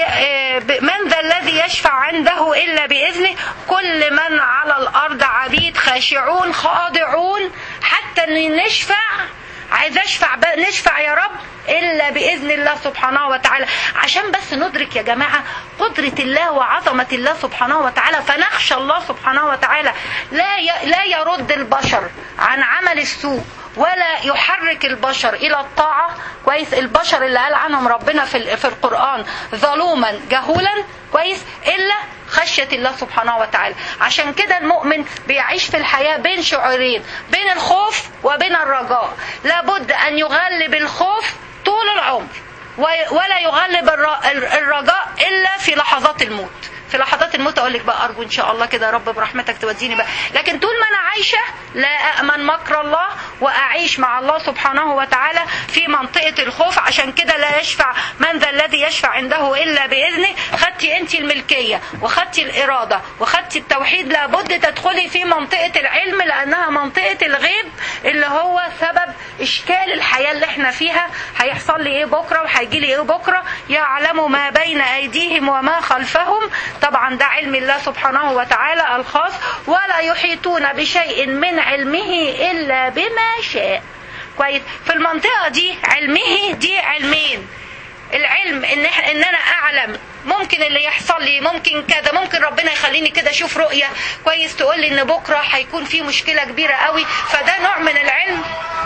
من ذا الذي يشفع عنده إلا بإذنه، كل من على الأرض عبيد خاشعون خاضعون. حتى أن نشفع، عايز نشفع يا رب إلا بإذن الله سبحانه وتعالى، عشان بس ندرك يا جماعة قدرة الله وعظمة الله سبحانه وتعالى. فنخشى الله سبحانه وتعالى، لا يرد البشر عن عمل السوء ولا يحرك البشر إلى الطاعة. كويس. البشر اللي قال عنهم ربنا في القرآن ظلوما جهولا كويس إلا خشية الله سبحانه وتعالى. عشان كده المؤمن بيعيش في الحياة بين شعورين، بين الخوف وبين الرجاء. لابد أن يغلب الخوف طول العمر، ولا يغلب الرجاء إلا في لحظات الموت. في لحظات الموت اقول لك بقى ارجو ان شاء الله كده يا رب برحمتك توديني بقى. لكن طول ما انا عايشه لا أأمن مكر الله، واعيش مع الله سبحانه وتعالى في منطقه الخوف. عشان كده لا يشفع من ذا الذي يشفع عنده الا باذنه. خدتي انت الملكيه وخدتي الاراده وخدتي التوحيد، لابد تدخلي في منطقه العلم، لانها منطقه الغيب اللي هو سبب اشكال الحياه اللي احنا فيها. هيحصل لي ايه بكره وهيجي لي ايه بكره. يعلم ما بين ايديهم وما خلفهم، طبعا ده علم الله سبحانه وتعالى الخاص. ولا يحيطون بشيء من علمه إلا بما شاء. كويس. في المنطقة دي علمه دي علمين. العلم ان انا اعلم ممكن اللي يحصل لي، ممكن كذا، ممكن ربنا يخليني كده اشوف رؤية كويس تقول لي ان بكرة هيكون في مشكلة كبيرة قوي، فده نوع من العلم.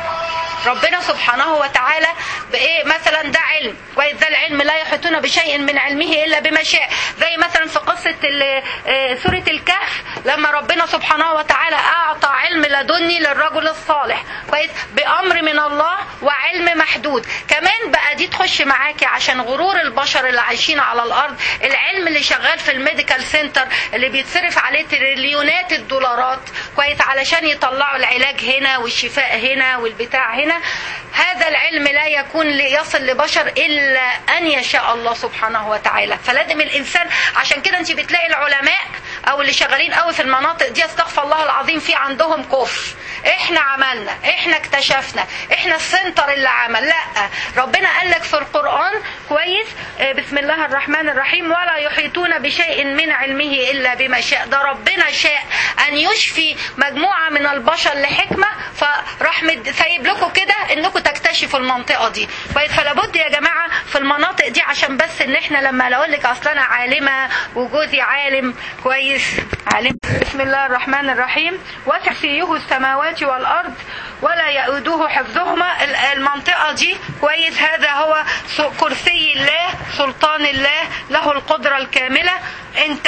ربنا سبحانه وتعالى بايه مثلا ده علم كويس. ده العلم لا يحيطون بشيء من علمه الا بما شاء. زي مثلا في قصه سوره الكهف لما ربنا سبحانه وتعالى اعطى علم لدني للرجل الصالح كويس بامر من الله وعلم محدود. كمان بقى دي تخش معاكي عشان غرور البشر اللي عايشين على الارض. العلم اللي شغال في الميديكال سنتر اللي بيتصرف عليه تريليونات الدولارات كويس علشان يطلعوا العلاج هنا والشفاء هنا والبتاع هنا، هذا العلم لا يكون ليصل لبشر إلا أن يشاء الله سبحانه وتعالى. فلازم الإنسان، عشان كده أنت بتلاقي العلماء أو اللي شغالين قوي في المناطق دي استغفر الله العظيم في عندهم كفر. احنا عملنا، احنا اكتشفنا، احنا السنتر اللي عمل. لا، ربنا قال لك في القرآن كويس بسم الله الرحمن الرحيم ولا يحيطون بشيء من علمه إلا بما شاء. ده ربنا شاء أن يشفي مجموعة من البشر لحكمة، فراح سايب لكم كده انكم تكتشفوا المنطقة دي كويس. فلابد يا جماعة في المناطق دي، عشان بس ان احنا لما اقول لك اصلا انا عالمة وجوزي عالم كويس عالم. بسم الله الرحمن الرحيم وسع كرسيه السماوات والارض ولا يؤوده حفظهما. المنطقة دي كويس هذا هو كرسي الله، سلطان الله، له القدرة الكاملة. انتهى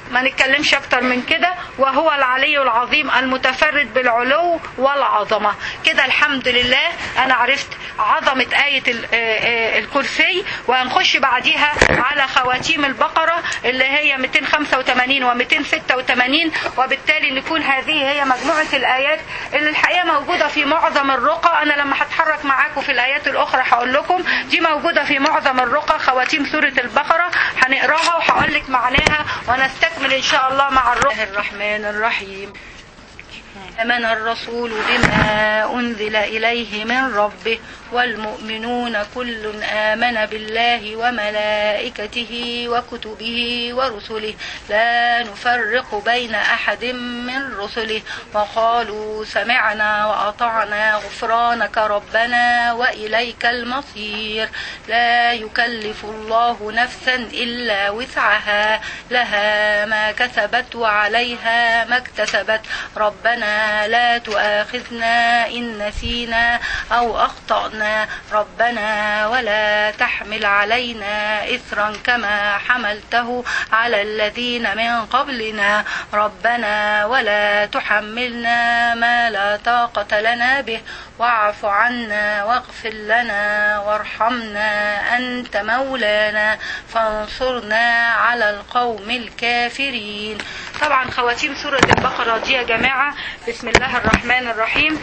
ما نتكلمش اكتر من كده. وهو العلي العظيم المتفرد بالعلو والعظمة. كده الحمد لله انا عرفت عظمة آية الكرسي. وهنخش بعديها على خواتيم البقرة اللي هي 285 و 286. وبالتالي نكون هذه هي مجموعة الآيات اللي الحقيقة موجودة في معظم الرقى. انا لما هتحرك معاكم في الآيات الأخرى هقول لكم دي موجودة في معظم الرقى. خواتيم سورة البقرة هنقراها وهقول لك معناها ونستكمل إن شاء الله مع الرحمن الرحيم. آمن الرسول بما أنزل إليه من ربه والمؤمنون كل آمن بالله وملائكته وكتبه ورسله لا نفرق بين أحد من رسله وقالوا سمعنا وأطعنا غفرانك ربنا وإليك المصير. لا يكلف الله نفسا إلا وسعها لها ما كسبت وعليها ما اكتسبت ربنا لا تؤاخذنا إن نسينا أو أخطأنا ربنا ولا تحمل علينا إثرا كما حملته على الذين من قبلنا ربنا ولا تحملنا ما لا طاقة لنا به واعف عنا واغفر لنا وارحمنا أنت مولانا فانصرنا على القوم الكافرين. طبعا خواتيم سورة البقرة دي يا جماعة بسم الله الرحمن الرحيم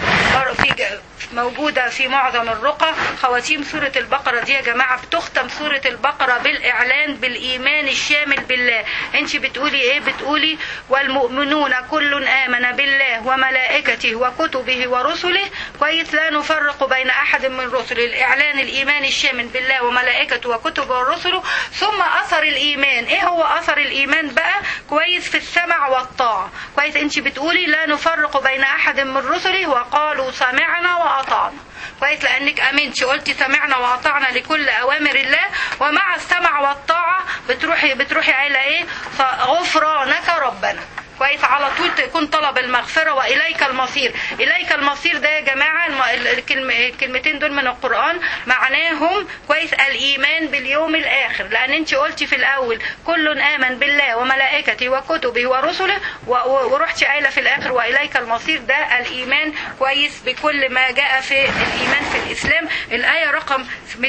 موجودة في معظم الرقى. خواتيم سورة البقرة دي يا جماعة بتختم سورة البقرة بالإعلان بالإيمان الشامل بالله. انت بتقولي ايه؟ بتقولي والمؤمنون كل آمن بالله وملائكته وكتبه ورسله كويس لا نفرق بين أحد من رسله. الإعلان الإيمان الشامل بالله وملائكته وكتبه ورسله. ثم أثر الإيمان. ايه هو أثر الإيمان بقى؟ كويس في السمع والطاعة. كويس انت بتقولي لا نفرق بين أحد من رسله وقالوا سمعنا وأطعنا. كويس لأنك أمنتي قلتي سمعنا وأطعنا لكل أوامر الله. ومع السمع والطاعة بتروحي قايلة ايه؟ غفرانك ربنا. كويس على طول تكون طلب المغفرة وإليك المصير. إليك المصير ده يا جماعة الكلمتين دول من القرآن معناهم كويس الإيمان باليوم الآخر. لأن انت قلتي في الأول كل آمن بالله وملائكته وكتبه ورسله ورحتي قايلة في الآخر وإليك المصير. ده الإيمان كويس بكل ما جاء في الإيمان في الإسلام. الآية رقم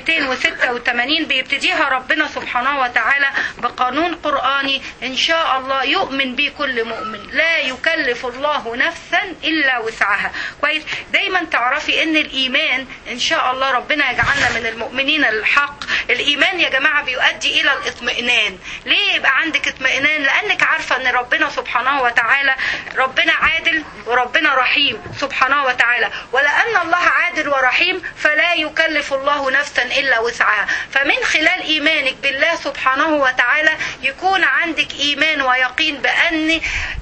286 بيبتديها ربنا سبحانه وتعالى بقانون قرآني إن شاء الله يؤمن به كل مؤمن. لا يكلف الله نفسا إلا وسعها. كويس دايما تعرفي ان الإيمان إن شاء الله ربنا يجعلنا من المؤمنين الحق. الإيمان يا جماعة بيؤدي إلى الاطمئنان. ليه يبقى عندك اطمئنان؟ لأنك عارفة ان ربنا سبحانه وتعالى ربنا عادل وربنا رحيم سبحانه وتعالى. ولأن الله عادل ورحيم فلا يكلف الله نفسا إلا وسعها. فمن خلال إيمانك بالله سبحانه وتعالى يكون عندك إيمان ويقين بأن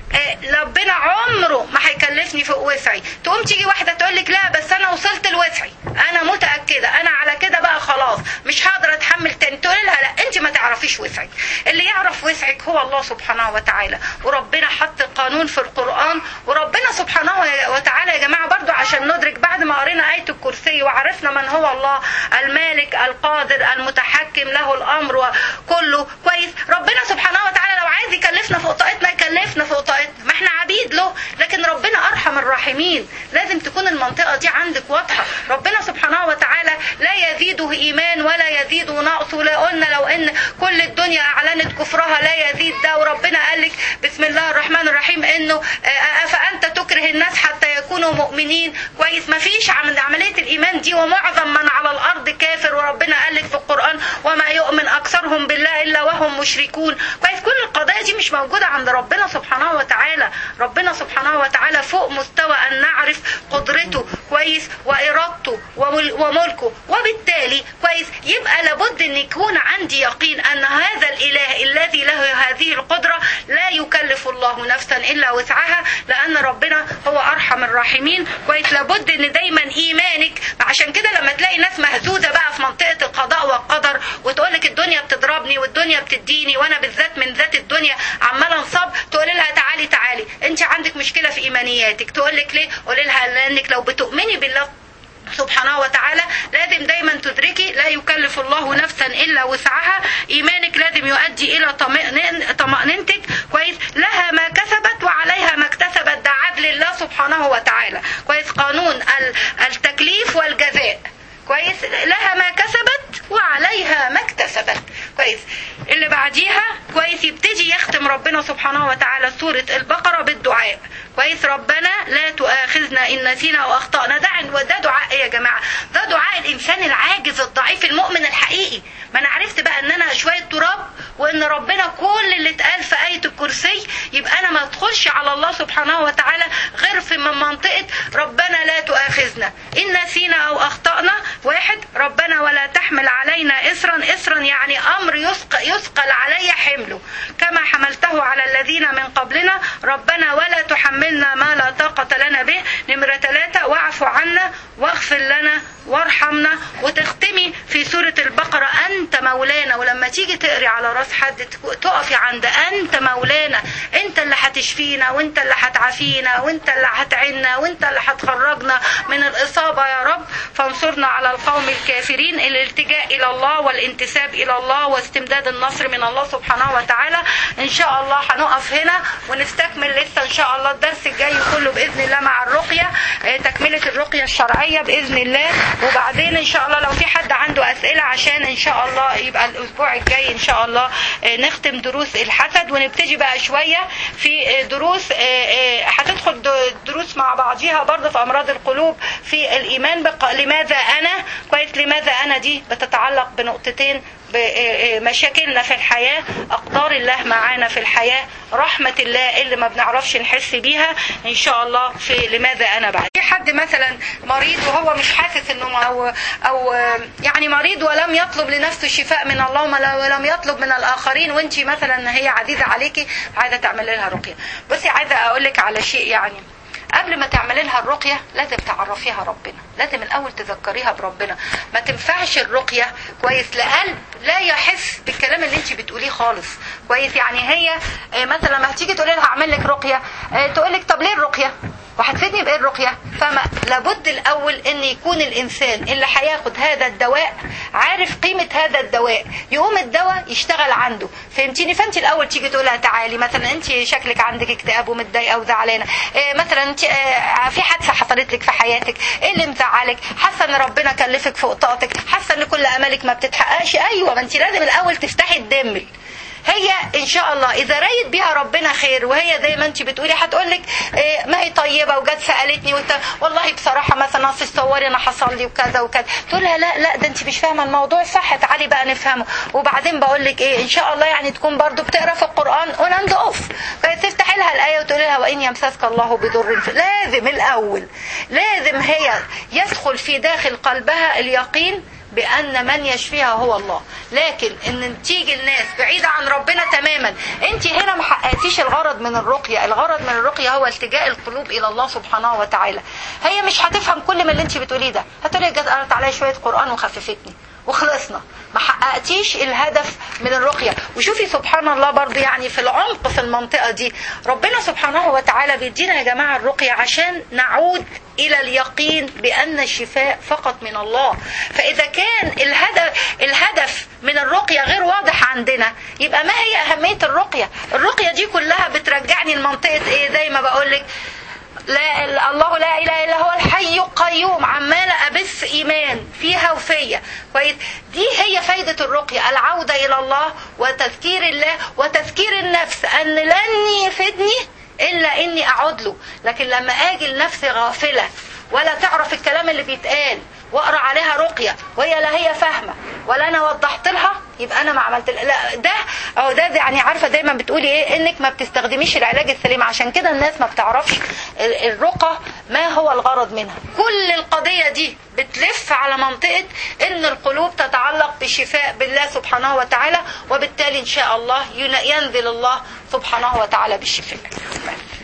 ربنا عمره ما هيكلفني فوق وسعي. تقوم تيجي واحدة تقول لك لا بس انا وصلت لوسعي انا متأكدة انا على كده بقى خلاص مش هقدر اتحمل تاني. تقول لها لا انت ما تعرفيش وسعك. اللي يعرف وسعك هو الله سبحانه وتعالى. وربنا حط قانون في القرآن. وربنا سبحانه وتعالى يا جماعة برضو عشان ندرك بعد ما قرينا آية الكرسي وعرفنا من هو الله المالك القادر المتحكم له الامر كله كويس. ربنا سبحانه وتعالى لو عايز يكلفنا فوق طاقتنا يكلفنا فوق طاقتنا. ما احنا عبيد له. لكن ربنا ارحم الراحمين. لازم تكون المنطقة دي عندك واضحة. ربنا سبحانه وتعالى لا يزيده ايمان ولا يزيده نقص. ولا قلنا لو ان كل الدنيا اعلنت كفرها لا يزيد ده. وربنا قال لك بسم الله الرحمن الرحيم انه فانت تكره الناس حتى يكونوا مؤمنين. كويس ما فيش عملية الايمان دي. ومعظم من على الارض كافر. وربنا قال لك في القرآن وما يؤمن اكثرهم بالله الا وهم مشركون. كويس كل القضايا دي مش موجودة عند ربنا سبحانه وتعالى. ربنا سبحانه وتعالى فوق مستوى ان نعرف قدرته كويس وارادته وملكه. وبالتالي كويس يبقى لابد ان يكون عندي يقين ان هذا الاله الذي له هذه القدرة لا يكلف الله نفسا الا وسعها. لان ربنا هو ارحم الراحمين. كويس لابد ان دايما ايمانك. عشان كده لما تلاقي ناس مهزوزة بقى في منطقة القضاء والقدر وتقولك الدنيا بتضربني والدنيا بتديني وانا بالذات من ذات الدنيا عماله انصب. تقول لها تعالي انت عندك مشكلة في ايمانياتك. تقول لك ليه؟ قول لها لانك لو بتؤمني بالله سبحانه وتعالى. لازم دايما تدركي لا يكلف الله نفسا الا وسعها. ايمانك لازم يؤدي الى طمأنينتك. كويس. لها ما كسبت وعليها ما اكتسبت. ده عدل الله سبحانه وتعالى. كويس. قانون التكليف والجزاء. كويس. لها ما كسبت وعليها ما اكتسبت. كويس. اللي بعديها كويس يبتدي يختم ربنا سبحانه وتعالى سورة البقرة بالدعاء. كويس. ربنا لا تؤاخذنا إن نسينا أو أخطأنا. ده دعاء إيه يا جماعة؟ ده دعاء الإنسان العاجز الضعيف المؤمن الحقيقي. ما أنا عرفت بقى إن أنا شوية تراب، وإن ربنا كل اللي اتقال في آية الكرسي يبقى أنا ما أدخلش على الله سبحانه وتعالى غير في من منطقة ربنا لا تؤاخذنا إن نسينا أو أخطأنا. واحد، ربنا ولا تحمل علينا إصرا يعني أمر يثقل علي حمله كما حملته على الذين من قبلنا. ربنا ولا تحملنا ما لا طاقة لنا به. نمرة 3، واعف عنا واغفر لنا وارحمنا. وتختمي في سورة البقرة أنت مولانا. ولما تيجي تقري على راس حد تقفي عند أنت مولانا. أنت اللي هتشفينا، وأنت اللي هتعافينا، وأنت اللي هتعيننا، وأنت اللي هتخرجنا من الإصابة يا رب. فانصرنا على القوم الكافرين. الالتجاء إلى الله والانتساب إلى الله واستمداد النصر من الله سبحانه وتعالى. إن شاء الله هنقف هنا ونستكمل لسه إن شاء الله الدرس الجاي كله بإذن الله مع الرقية، تكملة الرقية الشرعية بإذن الله. وبعدين إن شاء الله لو في حد عنده أسئلة عشان إن شاء الله يبقى الأسبوع الجاي إن شاء الله نختم دروس الحسد، ونبتدي بقى شوية في دروس هتدخل دروس مع بعضيها برضه في أمراض القلوب في الإيمان. لماذا أنا. كويس. لماذا أنا دي بتتعلق بنقطتين: مشاكلنا في الحياة، أقدار الله معانا في الحياة، رحمة الله اللي ما بنعرفش نحس بيها إن شاء الله في لماذا أنا. بعد في حد مثلا مريض وهو مش حاسس إنه أو يعني مريض ولم يطلب لنفسه شفاء من الله ولم يطلب من الآخرين، وانتي مثلا هي عزيزة عليكي عايزة تعمل لها رقية. بصي عايزة أقولك على شيء، يعني قبل ما تعملي لها الرقية لازم تعرفيها ربنا، لازم الأول تذكريها بربنا. ما تنفعش الرقية كويس لقلب لا يحس بالكلام اللي انت بتقوليه خالص. كويس. يعني هي مثلا ما هتيجي تقولي لها اعمل لك رقية تقولك طب ليه الرقية وهتفيدني بايه الرقية؟ فما لابد الأول ان يكون الإنسان اللي هياخد هذا الدواء عارف قيمة هذا الدواء، يقوم الدواء يشتغل عنده. فهمتيني؟ فانت الأول تيجي تقولها تعالي مثلا انت شكلك عندك اكتئاب ومتضايقة وزعلانة، مثلا انت في حادثة حصلت لك في حياتك، ايه اللي مزعلك؟ حاسة ان ربنا كلفك فوق طاقتك، حاسة ان كل امالك ما بتتحققش. ايوه، ما انت لازم الأول تفتحي الدمل. هي ان شاء الله اذا رايت بيها ربنا خير، وهي زي ما انت بتقولي هتقولك ما هي طيبه وجت سالتني والله بصراحه مثلا اصل تصوري انا حصل لي وكذا وكذا، تقول لها لا ده انت مش فاهمه الموضوع صح، تعالي بقى نفهمه. وبعدين بقول لك ايه ان شاء الله يعني تكون برضو بتقرا في القران اون اند اوف، فتفتحي لها الايه وتقولي لها وان يمسسك الله بضر. لازم الاول لازم هي يدخل في داخل قلبها اليقين بأن من يشفيها هو الله. لكن ان تيجي الناس بعيدة عن ربنا تماما، انت هنا ما حققتيش الغرض من الرقية. الغرض من الرقية هو التجاء القلوب الى الله سبحانه وتعالى. هي مش هتفهم كل من اللي انت بتقوليه ده، هتقولي جت قرأت عليا شوية قرآن وخففتني وخلصنا. ما حققتيش الهدف من الرقية. وشوفي سبحان الله برضو يعني في العمق في المنطقة دي ربنا سبحانه وتعالى بيدينا يا جماعة الرقية عشان نعود إلى اليقين بأن الشفاء فقط من الله. فإذا كان الهدف من الرقية غير واضح عندنا، يبقى ما هي أهمية الرقية؟ الرقية دي كلها بترجعني لمنطقة إيه؟ زي ما بقولك لا الله لا اله الا هو الحي القيوم، عماله ابث ايمان فيها وفيا. كويس. دي هي فايده الرقيه، العوده الى الله وتذكير الله وتذكير النفس ان لن يفيدني الا اني اعود له. لكن لما اجي لنفسي غافله ولا تعرف الكلام اللي بيتقال واقرا عليها رقيه وهي لا هي فاهمه ولا انا وضحت لها، يبقى انا ما عملت لا ده يعني عارفه دايما بتقولي ايه؟ انك ما بتستخدميش العلاج السليم. عشان كده الناس ما بتعرفش الرقى ما هو الغرض منها. كل القضيه دي بتلف على منطقه ان القلوب تتعلق بالشفاء بالله سبحانه وتعالى، وبالتالي ان شاء الله ينزل الله سبحانه وتعالى بالشفاء.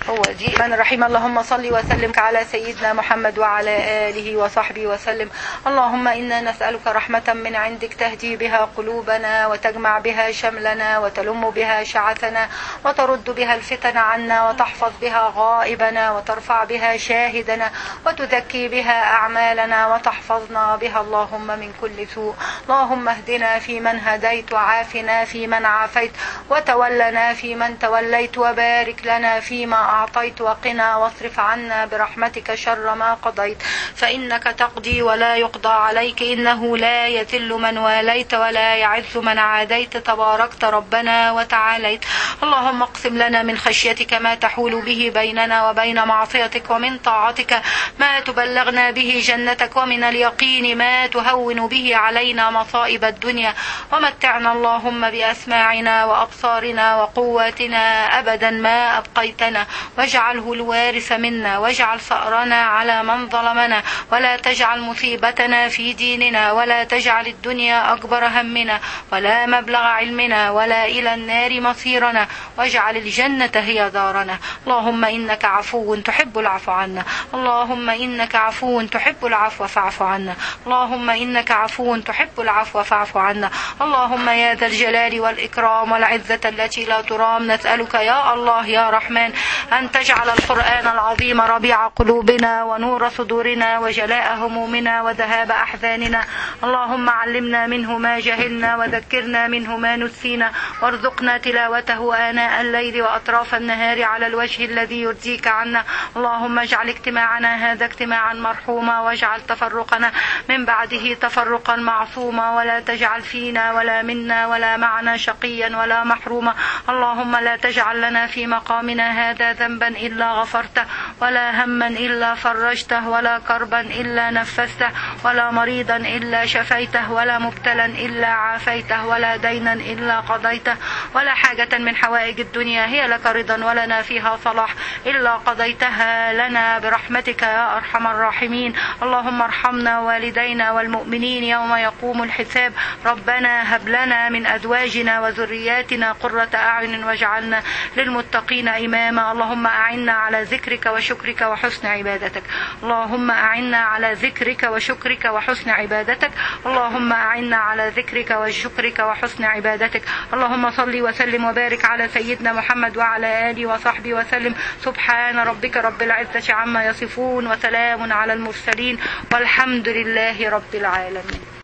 هو دي من رحم. اللهم صل وسلم على سيدنا محمد وعلى آله وصحبه وسلم. اللهم إنا نسألك رحمة من عندك تهدي بها قلوبنا وتجمع بها شملنا وتلم بها شعثنا وترد بها الفتن عنا وتحفظ بها غائبنا وترفع بها شاهدنا وتزكي بها أعمالنا وتحفظنا بها اللهم من كل سوء. اللهم اهدنا فيمن هديت وعافنا فيمن عافيت وتولنا فيمن توليت وبارك لنا فيما أعطيت وقنا واصرف عنا برحمتك شر ما قضيت فإنك تقضي ولا يقضى عليك إنه لا يذل من واليت ولا يعز من عاديت تباركت ربنا وتعاليت. اللهم اقسم لنا من خشيتك ما تحول به بيننا وبين معصيتك ومن طاعتك ما تبلغنا به جنتك ومن اليقين ما تهون به علينا مصائب الدنيا ومتعنا اللهم بأسماعنا وأبصارنا وقواتنا أبدا ما أبقيتنا واجعله الوارث منا واجعل ثأرنا على من ظلمنا ولا تجعل مصيبتنا في ديننا ولا تجعل الدنيا أكبر همنا ولا مبلغ علمنا ولا إلى النار مصيرنا واجعل الجنة هي دارنا. اللهم إنك عفو تحب العفو عنا. اللهم إنك عفو تحب العفو فاعف عنا. اللهم إنك عفو تحب العفو فاعف عنا. اللهم يا ذا الجلال والإكرام والعزة التي لا ترام نسألك يا الله يا رحمن أن تجعل القرآن العظيم ربيع قلوبنا ونور صدورنا وجلاء همومنا وذهاب أحزاننا. اللهم علمنا منه ما جهلنا وذكرنا منه ما نسينا وارزقنا تلاوته آناء الليل وأطراف النهار على الوجه الذي يرضيك عنا. اللهم اجعل اجتماعنا هذا اجتماعا مرحوما واجعل تفرقنا من بعده تفرقا معصوما ولا تجعل فينا ولا منا ولا معنا شقيا ولا محروما. اللهم لا تجعل لنا في مقامنا هذا ذنبا إلا غفرته ولا هما إلا فرجته ولا كربا إلا نفسته ولا مريضا إلا شفيته ولا مبتلا إلا عافيته ولا دينا إلا قضيته ولا حاجة من حوائج الدنيا هي لك رضا ولنا فيها صلاح إلا قضيتها لنا برحمتك يا أرحم الراحمين. اللهم ارحمنا والدينا والمؤمنين يوم يقوم الحساب. ربنا هب لنا من أزواجنا وذرياتنا قرة أعين واجعلنا للمتقين إماما. اللهم أعنا على ذكرك وشكرك وحسن عبادتك. اللهم أعنا على ذكرك وشكرك وحسن عبادتك. اللهم أعنا على ذكرك وشكرك وحسن عبادتك. اللهم صل وسلم وبارك على سيدنا محمد وعلى آله وصحبه وسلم. سبحان ربك رب العزة عما يصفون وسلام على المرسلين والحمد لله رب العالمين.